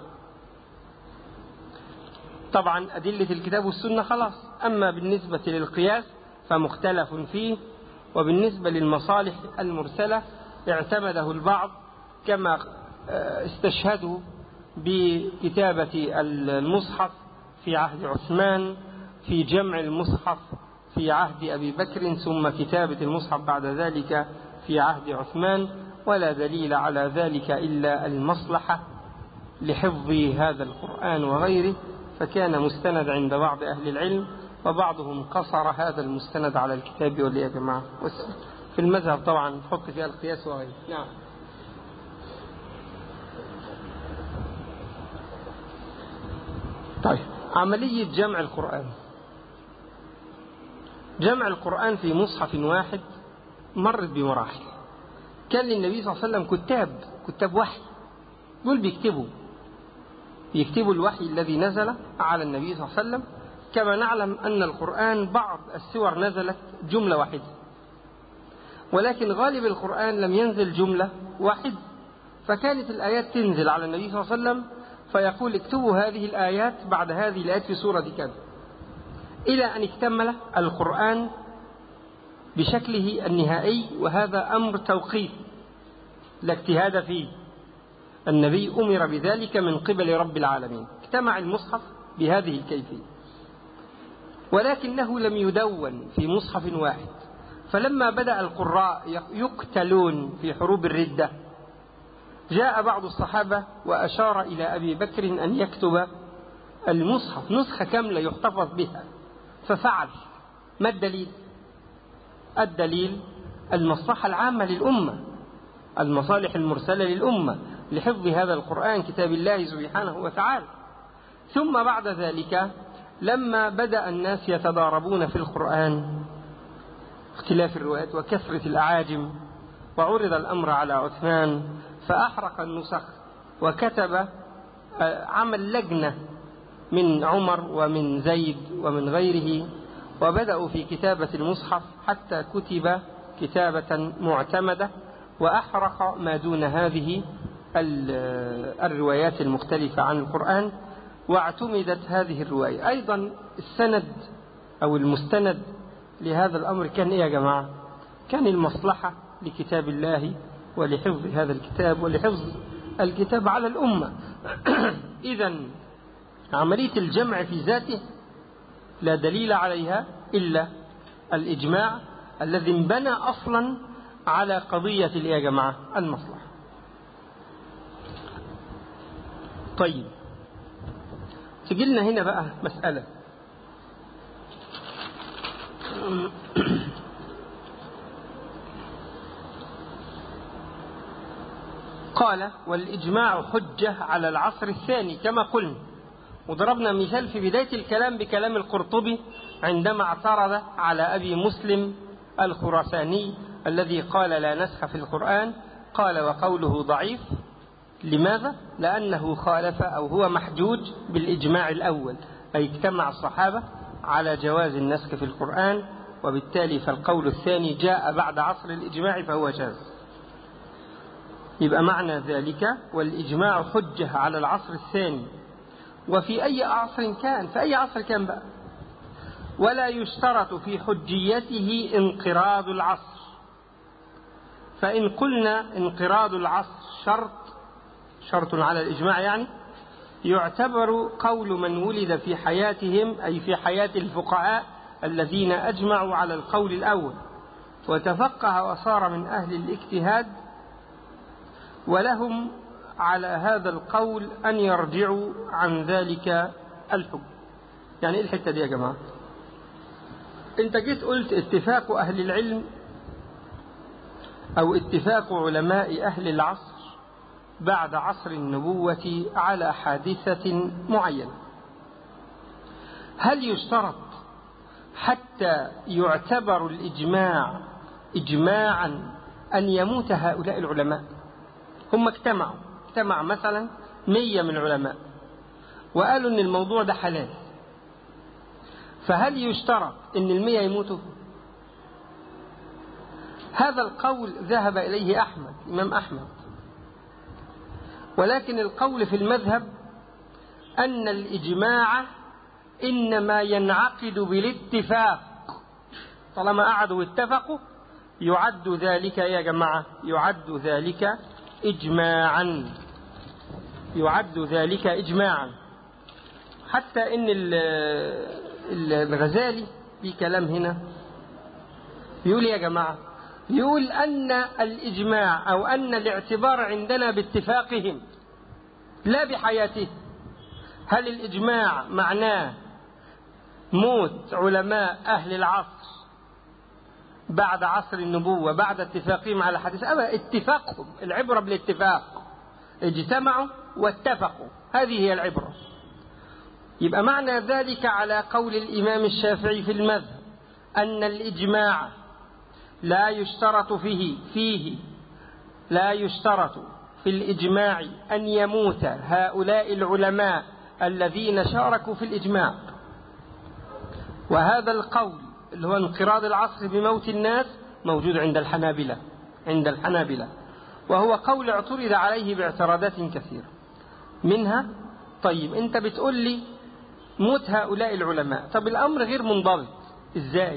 طبعا أدلة الكتاب والسنة خلاص، أما بالنسبة للقياس فمختلف فيه، وبالنسبة للمصالح المرسلة اعتمده البعض كما استشهدوا بكتابة المصحف في عهد عثمان، في جمع المصحف في عهد أبي بكر، ثم كتابة المصحف بعد ذلك في عهد عثمان، ولا دليل على ذلك إلا المصلحة لحفظ هذا القرآن وغيره، فكان مستند عند بعض أهل العلم، وبعضهم قصر هذا المستند على الكتاب واليا جماعة في المذهب طبعا حط فيها القياس وغيره. نعم. طيب عملية جمع القرآن، جمع القرآن في مصحف واحد مرت بمراحل. كان للنبي صلى الله عليه وسلم كتاب وحي، دول بيكتبوا الوحي الذي نزل على النبي صلى الله عليه وسلم. كما نعلم أن القرآن بعض السور نزلت جملة واحدة، ولكن غالب القرآن لم ينزل جملة واحدة، فكانت الآيات تنزل على النبي صلى الله عليه وسلم فيقول اكتبوا هذه الآيات بعد هذه الآيات في سورة كذا، إلى أن اكتمل القرآن بشكله النهائي. وهذا أمر توقيف لا اجتهاد فيه، النبي أمر بذلك من قبل رب العالمين، اجتمع المصحف بهذه الكيفية، ولكنه لم يدون في مصحف واحد. فلما بدأ القراء يقتلون في حروب الردة، جاء بعض الصحابة وأشار إلى أبي بكر أن يكتب المصحف نسخة كاملة يحتفظ بها، ففعل. ما الدليل؟ الدليل المصلحة العامة للأمة، المصالح المرسلة للأمة لحفظ هذا القرآن كتاب الله سبحانه وتعالى. ثم بعد ذلك لما بدأ الناس يتضاربون في القرآن، اختلاف الروايات وكثرة الأعاجم، وعرض الأمر على عثمان فأحرق النسخ وكتب، عمل لجنة من عمر ومن زيد ومن غيره، وبدأوا في كتابة المصحف حتى كتب كتابة معتمدة، وأحرق ما دون هذه الروايات المختلفة عن القرآن، واعتمدت هذه الرواية. أيضا السند أو المستند لهذا الأمر كان إيه يا جماعة؟ كان المصلحة لكتاب الله ولحفظ هذا الكتاب ولحفظ الكتاب على الأمة. إذن عملية الجمع في ذاته لا دليل عليها إلا الإجماع، الذي انبنى أصلا على قضية يا جماعة المصلحة. طيب تجيلنا هنا بقى مسألة قال والإجماع حجة على العصر الثاني كما قلنا، وضربنا مثال في بداية الكلام بكلام القرطبي عندما اعترض على أبي مسلم الخراساني الذي قال لا نسخ في القرآن، قال وقوله ضعيف. لماذا؟ لأنه خالف أو هو محجوج بالإجماع الأول، أي اجتمع الصحابة على جواز النسخ في القرآن، وبالتالي فالقول الثاني جاء بعد عصر الإجماع فهو جاز. يبقى معنى ذلك والإجماع حجة على العصر الثاني، وفي أي عصر كان، في أي عصر كان بقى، ولا يشترط في حجيته انقراض العصر. فإن قلنا انقراض العصر شرط على الإجماع، يعني يعتبر قول من ولد في حياتهم، أي في حياة الفقهاء الذين أجمعوا على القول الأول وتفقه وصار من أهل الاجتهاد، ولهم على هذا القول أن يرجعوا عن ذلك الحكم. يعني إيه الحتة دي يا جماعة؟ أنت جيت قلت اتفاق أهل العلم أو اتفاق علماء أهل العصر بعد عصر النبوة على حادثة معينة. هل يشترط حتى يعتبر الإجماع إجماعا أن يموت هؤلاء العلماء؟ هم اجتمع مثلا 100 من العلماء وقالوا أن الموضوع ده حلال، فهل يشترط أن 100 يموتوا؟ هذا القول ذهب إليه الإمام أحمد، ولكن القول في المذهب أن الإجماع إنما ينعقد بالاتفاق. طالما قعدوا واتفقوا يعد ذلك يا جماعة، يعد ذلك إجماعا. حتى إن الغزالي في كلام هنا يقول يا جماعة، يقول أن الإجماع أو أن الاعتبار عندنا باتفاقهم لا بحياتهم. هل الإجماع معناه موت علماء أهل العصر بعد عصر النبوة بعد اتفاقهم على حديث؟ أما اتفاقهم، العبرة بالاتفاق، اجتمعوا واتفقوا، هذه هي العبرة. يبقى معنى ذلك على قول الإمام الشافعي في المذهب أن الإجماع لا يشترط لا يشترط في الإجماع أن يموت هؤلاء العلماء الذين شاركوا في الإجماع. وهذا القول اللي هو انقراض العصر بموت الناس موجود عند الحنابلة، وهو قول اعترض عليه باعتراضات كثيرة منها. طيب أنت بتقول لي موت هؤلاء العلماء، طب الأمر غير منضبط إزاي؟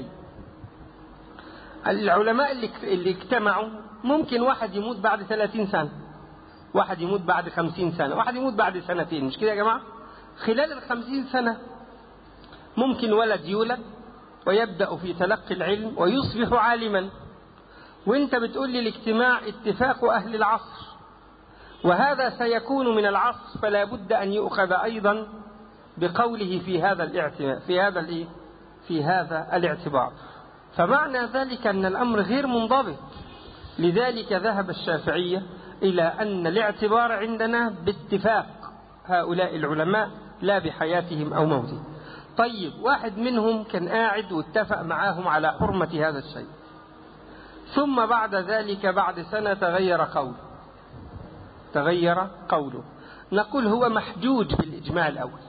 العلماء اللي اجتمعوا ممكن واحد يموت بعد 30 سنة، واحد يموت بعد 50 سنة، واحد يموت بعد سنتين، مش كده يا جماعة؟ خلال 50 سنة ممكن ولد يولد ويبدأ في تلقي العلم ويصبح عالما، وانت بتقول لي الاجتماع اتفاق أهل العصر، وهذا سيكون من العصر، فلا بد أن يؤخذ أيضا بقوله في هذا الاعتبار. فمعنى ذلك أن الأمر غير منضبط. لذلك ذهب الشافعية إلى أن الاعتبار عندنا باتفاق هؤلاء العلماء لا بحياتهم أو موتهم. طيب واحد منهم كان قاعد واتفق معاهم على حرمة هذا الشيء، ثم بعد ذلك بعد سنة تغير قوله، نقول هو محجوج بالإجماع الأول،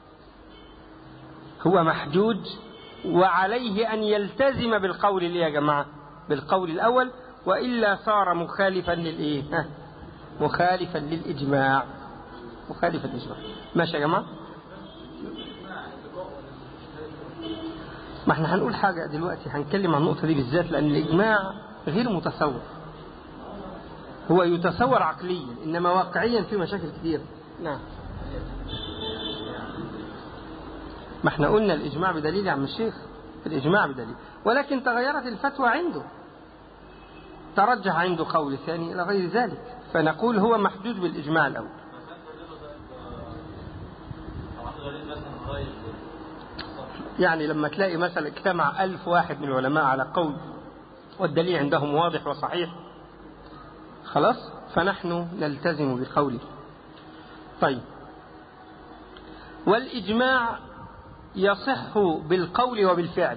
هو محجوج، وعليه أن يلتزم بالقول يا جماعة، بالقول الأول، وإلا صار مخالفا للإجماع. ماشي يا جماعة؟ ما احنا هنقول حاجة دلوقتي، هنتكلم عن النقطة دي بالذات، لأن الإجماع غير متصور، هو يتصور عقليا إنما واقعيا في مشاكل كثير. نعم، ما احنا قلنا الإجماع بدليل يا عم الشيخ، الإجماع بدليل، ولكن تغيرت الفتوى عنده، ترجح عنده قول ثاني إلى غير ذلك، فنقول هو محدود بالإجماع الأول. يعني لما تلاقي مثلا اجتمع 1000 واحد من العلماء على قول والدليل عندهم واضح وصحيح، خلاص فنحن نلتزم بقوله. طيب، والإجماع يصح بالقول وبالفعل.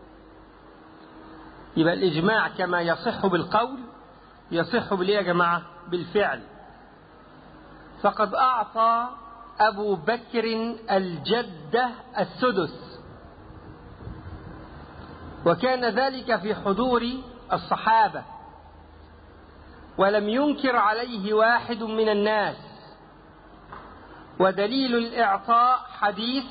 يبقى الإجماع كما يصح بالقول يصح بالإيه يا جماعة؟ بالفعل. فقد أعطى أبو بكر الجدة السدس، وكان ذلك في حضور الصحابة، ولم ينكر عليه واحد من الناس. ودليل الإعطاء حديث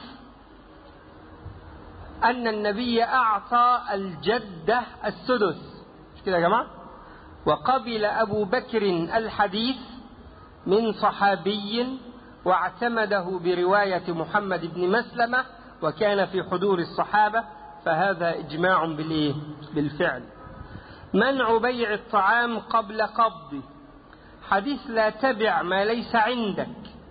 أن النبي أعطى الجدة السدس، مش كده يا جماعة؟ وقبل أبو بكر الحديث من صحابي واعتمده برواية محمد بن مسلمة، وكان في حضور الصحابة، فهذا إجماع بالفعل. منع بيع الطعام قبل قبضه، حديث لا تبع ما ليس عندك.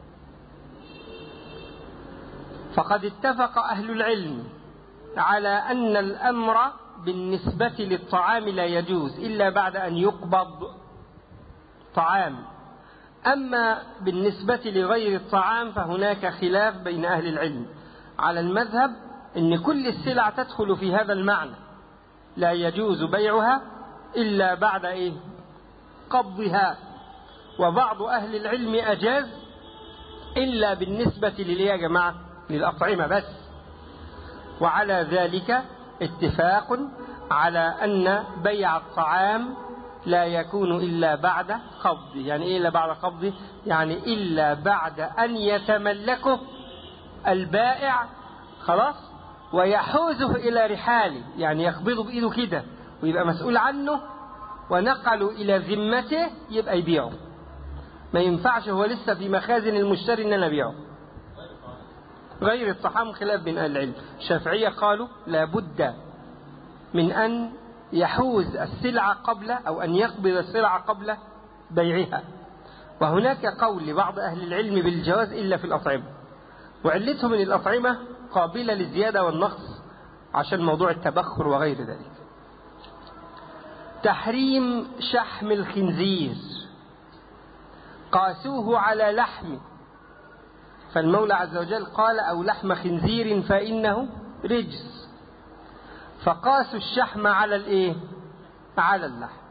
فقد اتفق أهل العلم على أن الأمر بالنسبة للطعام لا يجوز إلا بعد أن يقبض طعام. أما بالنسبة لغير الطعام فهناك خلاف بين أهل العلم على المذهب أن كل السلع تدخل في هذا المعنى، لا يجوز بيعها إلا بعد قبضها. وبعض أهل العلم أجاز إلا بالنسبة يا جماعة للأطعمة بس. وعلى ذلك اتفاق على أن بيع الطعام لا يكون إلا بعد قبضه. يعني إيه إلا بعد قبضه؟ يعني إلا بعد أن يتملكه البائع، خلاص، ويحوزه إلى رحاله، يعني يقبضه بإيده كده ويبقى مسؤول عنه، ونقله إلى ذمته، يبقى يبيعه. ما ينفعش هو لسه في مخازن المشتري إن أنا أبيعه. غير الطعام خلاف بين أهل العلم. الشافعية قالوا لابد من أن يحوز السلعة قبل، أو أن يقبض السلعة قبل بيعها. وهناك قول لبعض أهل العلم بالجواز إلا في الأطعمة، وعلتهم من الأطعمة قابلة للزيادة والنقص عشان موضوع التبخر وغير ذلك. تحريم شحم الخنزير، قاسوه على لحمه، فالمولى عز وجل قال أو لحم خنزير فإنه رجس، فقاسوا الشحم على على اللحم.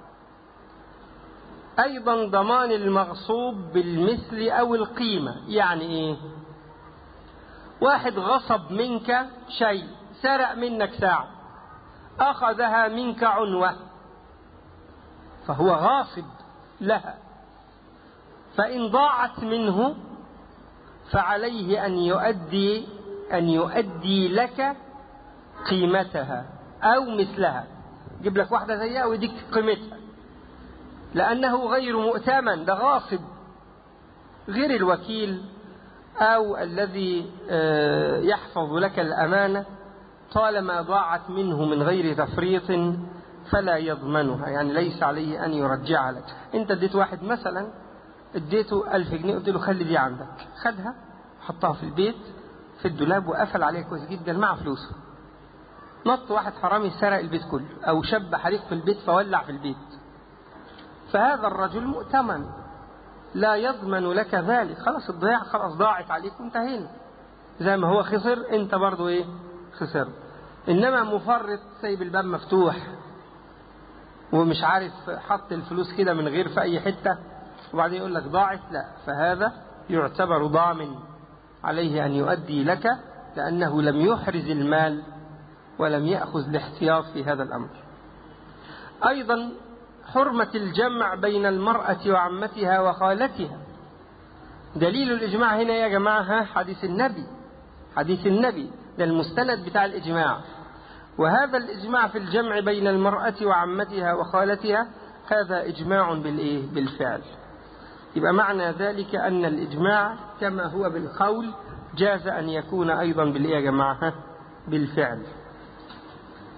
أيضا ضمان المغصوب بالمثل أو القيمة. يعني واحد غصب منك شيء، سرق منك ساعة، أخذها منك عنوة، فهو غاصب لها، فإن ضاعت منه فعليه أن يؤدي لك قيمتها أو مثلها. يجيب لك واحدة زيها ويديك قيمتها، لأنه غير مؤتمن، ده غاصب. غير الوكيل أو الذي يحفظ لك الأمانة طالما ضاعت منه من غير تفريط فلا يضمنها، يعني ليس عليه أن يرجعها لك. أنت اديت واحد مثلا، اديته 1000 جنيه، قلت له خلي دي عندك، خدها حطها في البيت في الدولاب وقفل عليها كويس جدا مع فلوسه. نط واحد حرامي سرق البيت كله، أو شب حريق في البيت فولع في البيت، فهذا الرجل مؤتمن لا يضمن لك ذلك. خلاص الضياع خلاص ضاعت عليك وانتهينا، زي ما هو خسر انت برضو خسر. انما مفرط سايب الباب مفتوح ومش عارف حط الفلوس كده من غير في اي حتة وبعدين يقول لك ضاعت، لا، فهذا يعتبر ضامن، عليه ان يؤدي لك لانه لم يحرز المال ولم يأخذ الاحتياط في هذا الامر. ايضا حرمة الجمع بين المرأة وعمتها وخالتها. دليل الإجماع هنا يا جماعة حديث النبي ده المستند بتاع الإجماع. وهذا الإجماع في الجمع بين المرأة وعمتها وخالتها هذا إجماع بالفعل. يبقى معنى ذلك أن الإجماع كما هو بالقول جاز أن يكون أيضا يا جماعة بالفعل.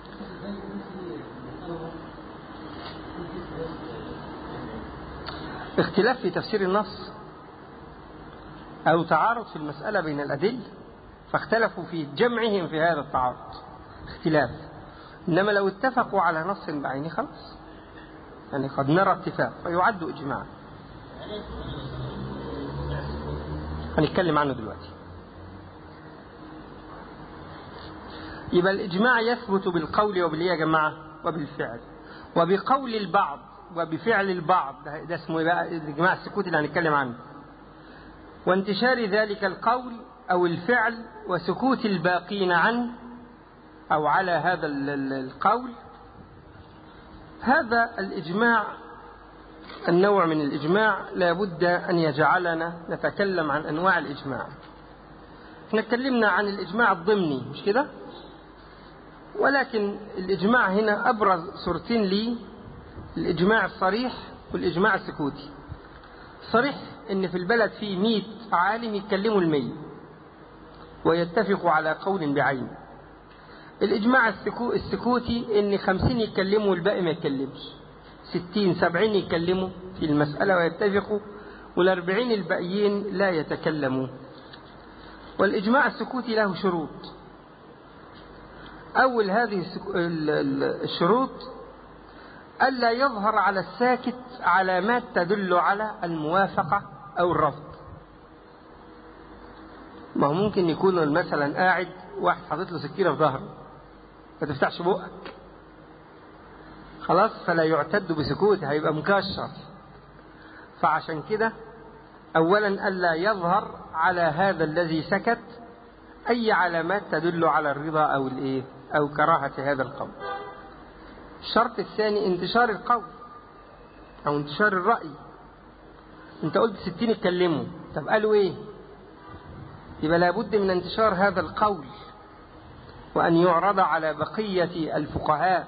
اختلاف في تفسير النص أو تعارض في المسألة بين الأدلة، فاختلفوا في جمعهم في هذا التعارض اختلاف. إنما لو اتفقوا على نص بعينه خلاص، يعني قد نرى اتفاق فيعد إجماعا. هنتكلم عنه دلوقتي. يبقى الإجماع يثبت بالقول وبالإيه يا جماعة؟ وبالفعل، وبقول البعض وبفعل البعض. ده اسمه بقى الإجماع السكوتي اللي هنتكلم عنه، وانتشار ذلك القول أو الفعل وسكوت الباقين عنه أو على هذا القول. هذا الإجماع، النوع من الإجماع، لابد أن يجعلنا نتكلم عن أنواع الإجماع. احنا اتكلمنا عن الإجماع الضمني مش كده؟ ولكن الإجماع هنا أبرز صورتين ليه: الإجماع الصريح والإجماع السكوتي. صريح إن في البلد فيه 100 عالم يتكلموا 100 ويتفقوا على قول بعين. الإجماع السكوتي إن 50 يتكلموا والباقي ما يتكلمش، 60 70 يتكلموا في المسألة ويتفقوا، وال40 الباقيين لا يتكلموا. والإجماع السكوتي له شروط. أول هذه الشروط ألا يظهر على الساكت علامات تدل على الموافقة أو الرفض. ما هو ممكن يكون مثلا قاعد واحد حاطط له سكينة في ظهره، ما تفتحش بقك خلاص، فلا يعتد بسكوته، هيبقى مكشر. فعشان كده أولا ألا يظهر على هذا الذي سكت أي علامات تدل على الرضا أو الإيه أو كراهة هذا القول. الشرط الثاني انتشار القول أو انتشار الرأي. أنت قلت 60 يتكلموا، طب قالوا إيه؟ يبقى لابد من انتشار هذا القول وأن يعرض على بقية الفقهاء.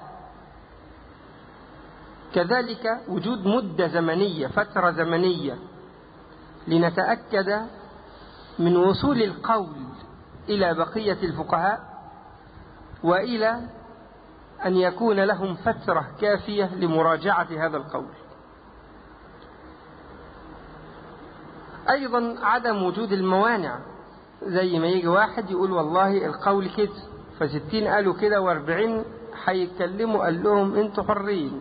كذلك وجود مدة زمنية، فترة زمنية، لنتأكد من وصول القول إلى بقية الفقهاء، وإلى أن يكون لهم فترة كافية لمراجعة هذا القول. أيضا عدم وجود الموانع، زي ما يجي واحد يقول والله القول كده، ف60 قالوا كده و40 هيتكلموا، قال لهم انتوا حرين.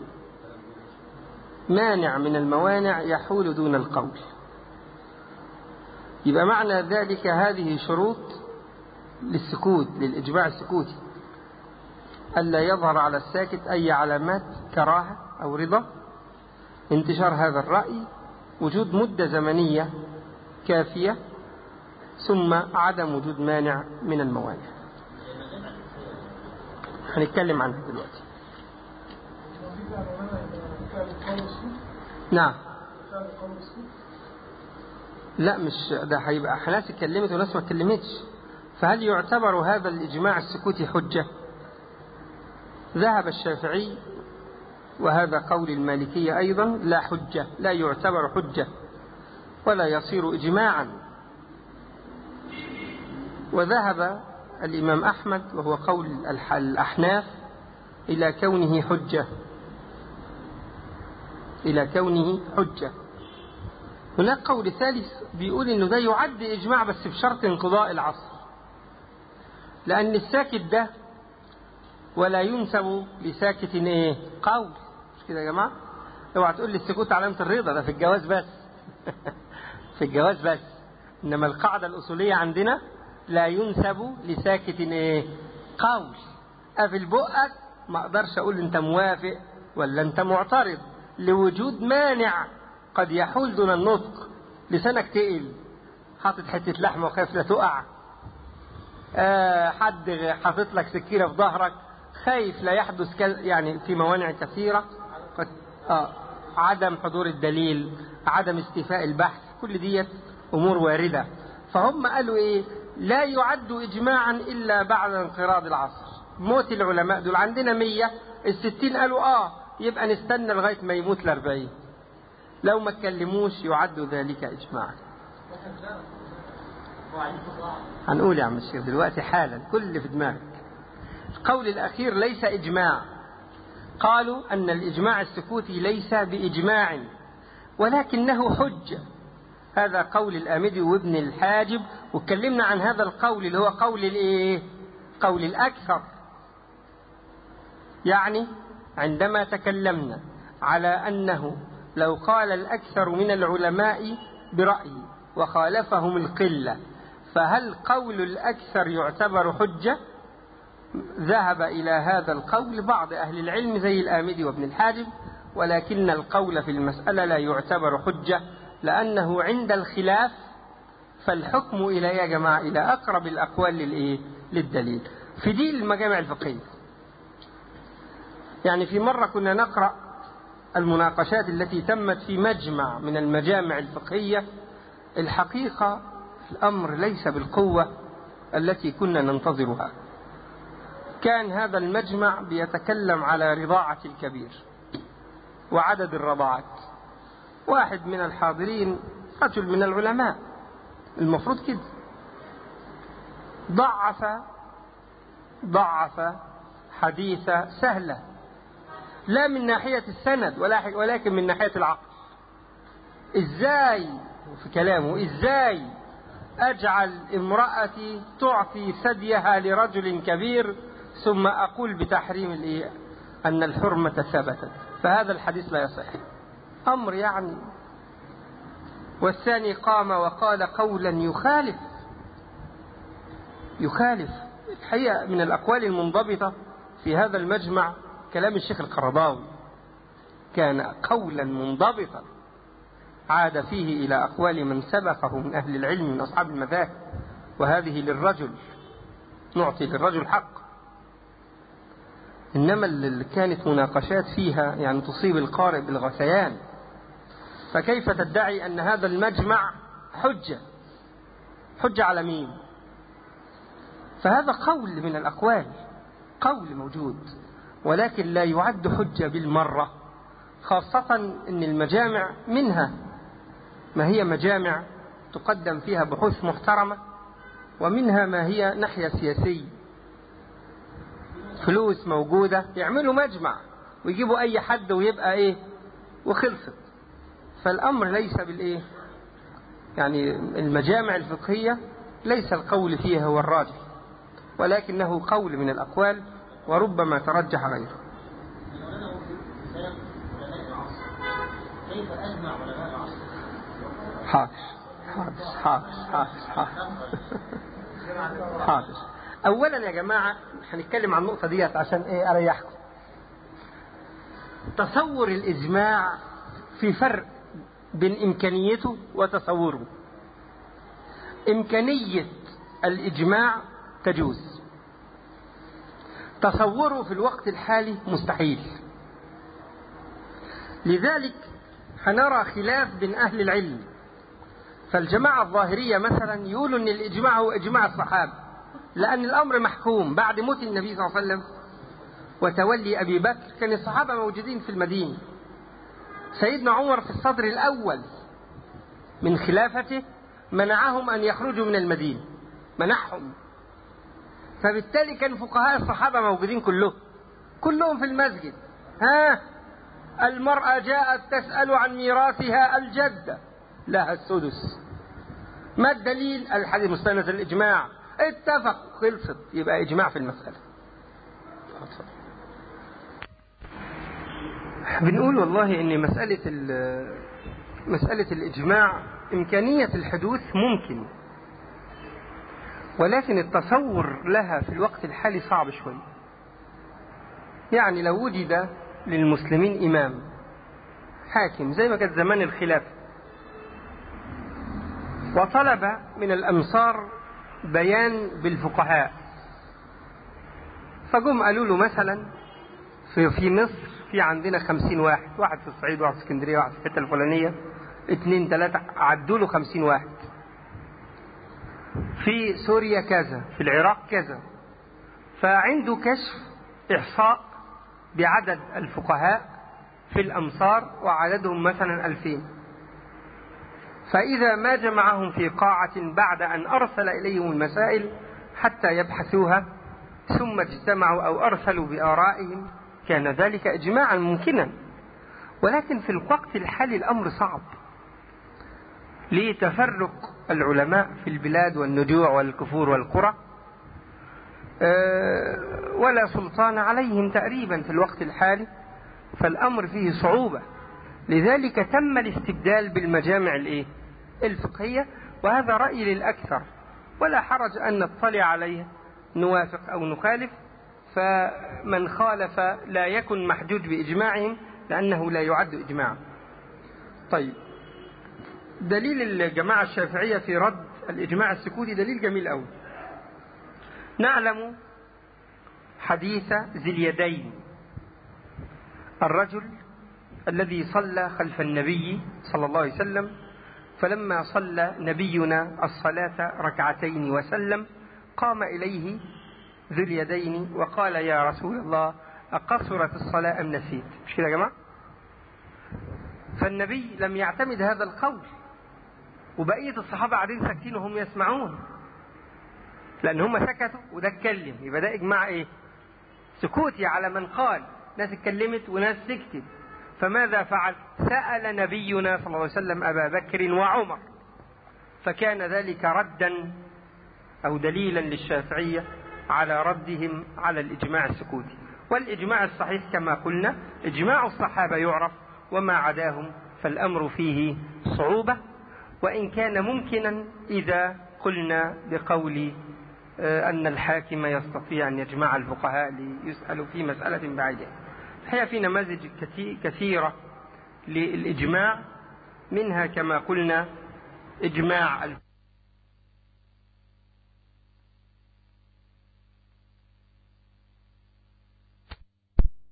مانع من الموانع يحول دون القول. يبقى معنى ذلك هذه شروط للسكوت، للإجماع السكوتي: ألا يظهر على الساكت أي علامات كراهة أو رضا، انتشار هذا الرأي، وجود مدة زمنية كافية، ثم عدم وجود مانع من الموانع. هنتكلم عنها دلوقتي. نعم. لا، مش ده، هيبقى ناس اتكلمت وناس ما اتكلمتش. فهل يعتبر هذا الإجماع السكوتي حجة؟ ذهب الشافعي، وهذا قول المالكية أيضا، لا حجة، لا يعتبر حجة ولا يصير إجماعا. وذهب الإمام أحمد، وهو قول الأحناف، إلى كونه حجة، إلى كونه حجة. هناك قول ثالث بيقول إنه ده يعد إجماع بس بشرط انقضاء العصر، لأن الساكت ده ولا ينسب لساكت إيه؟ قول. مش كده يا جماعة؟ اوعى تقول لي السكوت علامة الرضا، ده في الجواز بس. في الجواز بس. إنما القاعدة الأصولية عندنا لا ينسب لساكت إيه؟ قول. قافل بقك ما أقدرش أقول أنت موافق ولا أنت معترض، لوجود مانع قد يحول دون النطق. لسانك تقل، حاطط حتة لحمة وخايف لا تقع، حد حاطط لك سكينة في ظهرك خايف لا يحدث يعني في موانع كثيرة. عدم حضور الدليل، عدم استيفاء البحث، كل ديت أمور واردة. فهم قالوا إيه؟ لا يعد إجماعا إلا بعد انقراض العصر. موت العلماء دول عندنا 100، 60 قالوا يبقى نستنى لغاية ما يموت 40. لو ما اتكلموش يعد ذلك إجماعا. هنقول يا عم الشيخ دلوقتي حالا كل اللي في دماغك. القول الأخير ليس إجماع. قالوا أن الإجماع السكوتي ليس بإجماع، ولكنه حجة. هذا قول الآمدي وابن الحاجب، واتكلمنا عن هذا القول اللي هو قول الإيه؟ قول الأكثر. يعني عندما تكلمنا على أنه لو قال الأكثر من العلماء برأي وخالفهم القلة، فهل قول الأكثر يعتبر حجة؟ ذهب إلى هذا القول بعض أهل العلم زي الآمدي وابن الحاجب، ولكن القول في المسألة لا يعتبر حجة، لأنه عند الخلاف فالحكم إلى يا جماعة إلى أقرب الأقوال للدليل في دي المجامع الفقهية. يعني في مرة كنا نقرأ المناقشات التي تمت في مجمع من المجامع الفقهية، الحقيقة الأمر ليس بالقوة التي كنا ننتظرها. كان هذا المجمع بيتكلم على رضاعة الكبير وعدد الرضاعات. واحد من الحاضرين رجل من العلماء المفروض كده ضعف حديثة سهلة، لا من ناحية السند ولكن من ناحية العقل. إزاي في كلامه إزاي أجعل امرأتي تعطي ثديها لرجل كبير ثم أقول بتحريم أن الحرمة ثبتت، فهذا الحديث لا يصح. أمر يعني. والثاني قام وقال قولا يخالف الحقيقة. من الأقوال المنضبطة في هذا المجمع كلام الشيخ القرضاوي، كان قولا منضبطا عاد فيه إلى أقوال من سبقه من أهل العلم من أصحاب المذاهب، وهذه للرجل، نعطي للرجل حق. إنما اللي كانت مناقشات فيها يعني تصيب القارئ بالغثيان، فكيف تدعي أن هذا المجمع حجة على مين؟ فهذا قول من الأقوال، قول موجود، ولكن لا يعد حجة بالمرة، خاصة أن المجامع منها ما هي مجامع تقدم فيها بحوث محترمة، ومنها ما هي ناحية سياسية، فلوس موجودة يعملوا مجمع ويجيبوا أي حد ويبقى وخلصت. فالأمر ليس يعني المجامع الفقهية ليس القول فيها هو الراجح، ولكنه قول من الأقوال وربما ترجح غيره. كيف أجمع علماء العصر؟ حاضر. أولا يا جماعة هنتكلم عن النقطة ديت عشان أريحكم. تصور الإجماع في فرق بين إمكانيته وتصوره. إمكانية الإجماع تجوز، تصوره في الوقت الحالي مستحيل. لذلك هنرى خلاف بين أهل العلم. فالجماعة الظاهرية مثلا يقولوا أن الإجماع هو إجماع الصحابة، لأن الأمر محكوم بعد موت النبي صلى الله عليه وسلم وتولي أبي بكر، كان الصحابة موجودين في المدينة. سيدنا عمر في الصدر الأول من خلافته منعهم أن يخرجوا من المدينة، منعهم. فبالتالي كان فقهاء الصحابة موجودين كلهم في المسجد. المرأة جاءت تسأل عن ميراثها، الجدة لها السدس. ما الدليل؟ الحديث مستند الإجماع، اتفق، خلصت، يبقى إجماع في المسألة. بنقول والله إن مسألة الإجماع إمكانية الحدوث ممكن، ولكن التصور لها في الوقت الحالي صعب شوي. يعني لو وجد للمسلمين إمام حاكم زي ما كانت زمان الخلافة، وطلب من الأمصار بيان بالفقهاء، فقم قالوا له مثلا في مصر في عندنا 50 واحد في الصعيد، واحد في اسكندرية، واحد في الحتة الفلانية، 2 3 عدوا له 50 واحد، في سوريا كذا، في العراق كذا. فعنده كشف إحصاء بعدد الفقهاء في الأمصار وعددهم مثلا 2000. فإذا ما جمعهم في قاعة بعد أن أرسل إليهم المسائل حتى يبحثوها ثم اجتمعوا أو أرسلوا بآرائهم، كان ذلك إجماعا ممكنا. ولكن في الوقت الحالي الأمر صعب لتفرق العلماء في البلاد والنجوع والكفور والقرى، ولا سلطان عليهم تقريبا في الوقت الحالي، فالأمر فيه صعوبة. لذلك تم الاستبدال بالمجامع الفقهية، وهذا رأي للأكثر، ولا حرج أن نطلع عليه نوافق أو نخالف، فمن خالف لا يكن محجوج بإجماعهم لأنه لا يعد إجماعا. طيب، دليل الجماعة الشافعية في رد الإجماع السكوتي دليل جميل أوي. نعلم حديث ذي اليدين، الرجل الذي صلى خلف النبي صلى الله عليه وسلم، فلما صلى نبينا الصلاة ركعتين وسلم قام إليه ذو اليدين وقال: يا رسول الله، أقصرت الصلاة أم نسيت؟ مش كده يا جماعة؟ فالنبي لم يعتمد هذا القول، وبقية الصحابة قاعدين ساكتين وهم يسمعون، لأن هم سكتوا وده اتكلم، يبقى ده إجماع سكوتي على من قال. ناس اتكلمت وناس سكتت، فماذا فعل؟ سأل نبينا صلى الله عليه وسلم أبا بكر وعمر، فكان ذلك ردا أو دليلا للشافعية على ردهم على الإجماع السكوتي. والإجماع الصحيح كما قلنا إجماع الصحابة يعرف، وما عداهم فالأمر فيه صعوبة، وإن كان ممكنا إذا قلنا بقول أن الحاكم يستطيع أن يجمع الفقهاء ليسألوا في مسألة بعيدة. هي في نماذج كثيرة للإجماع، منها كما قلنا إجماع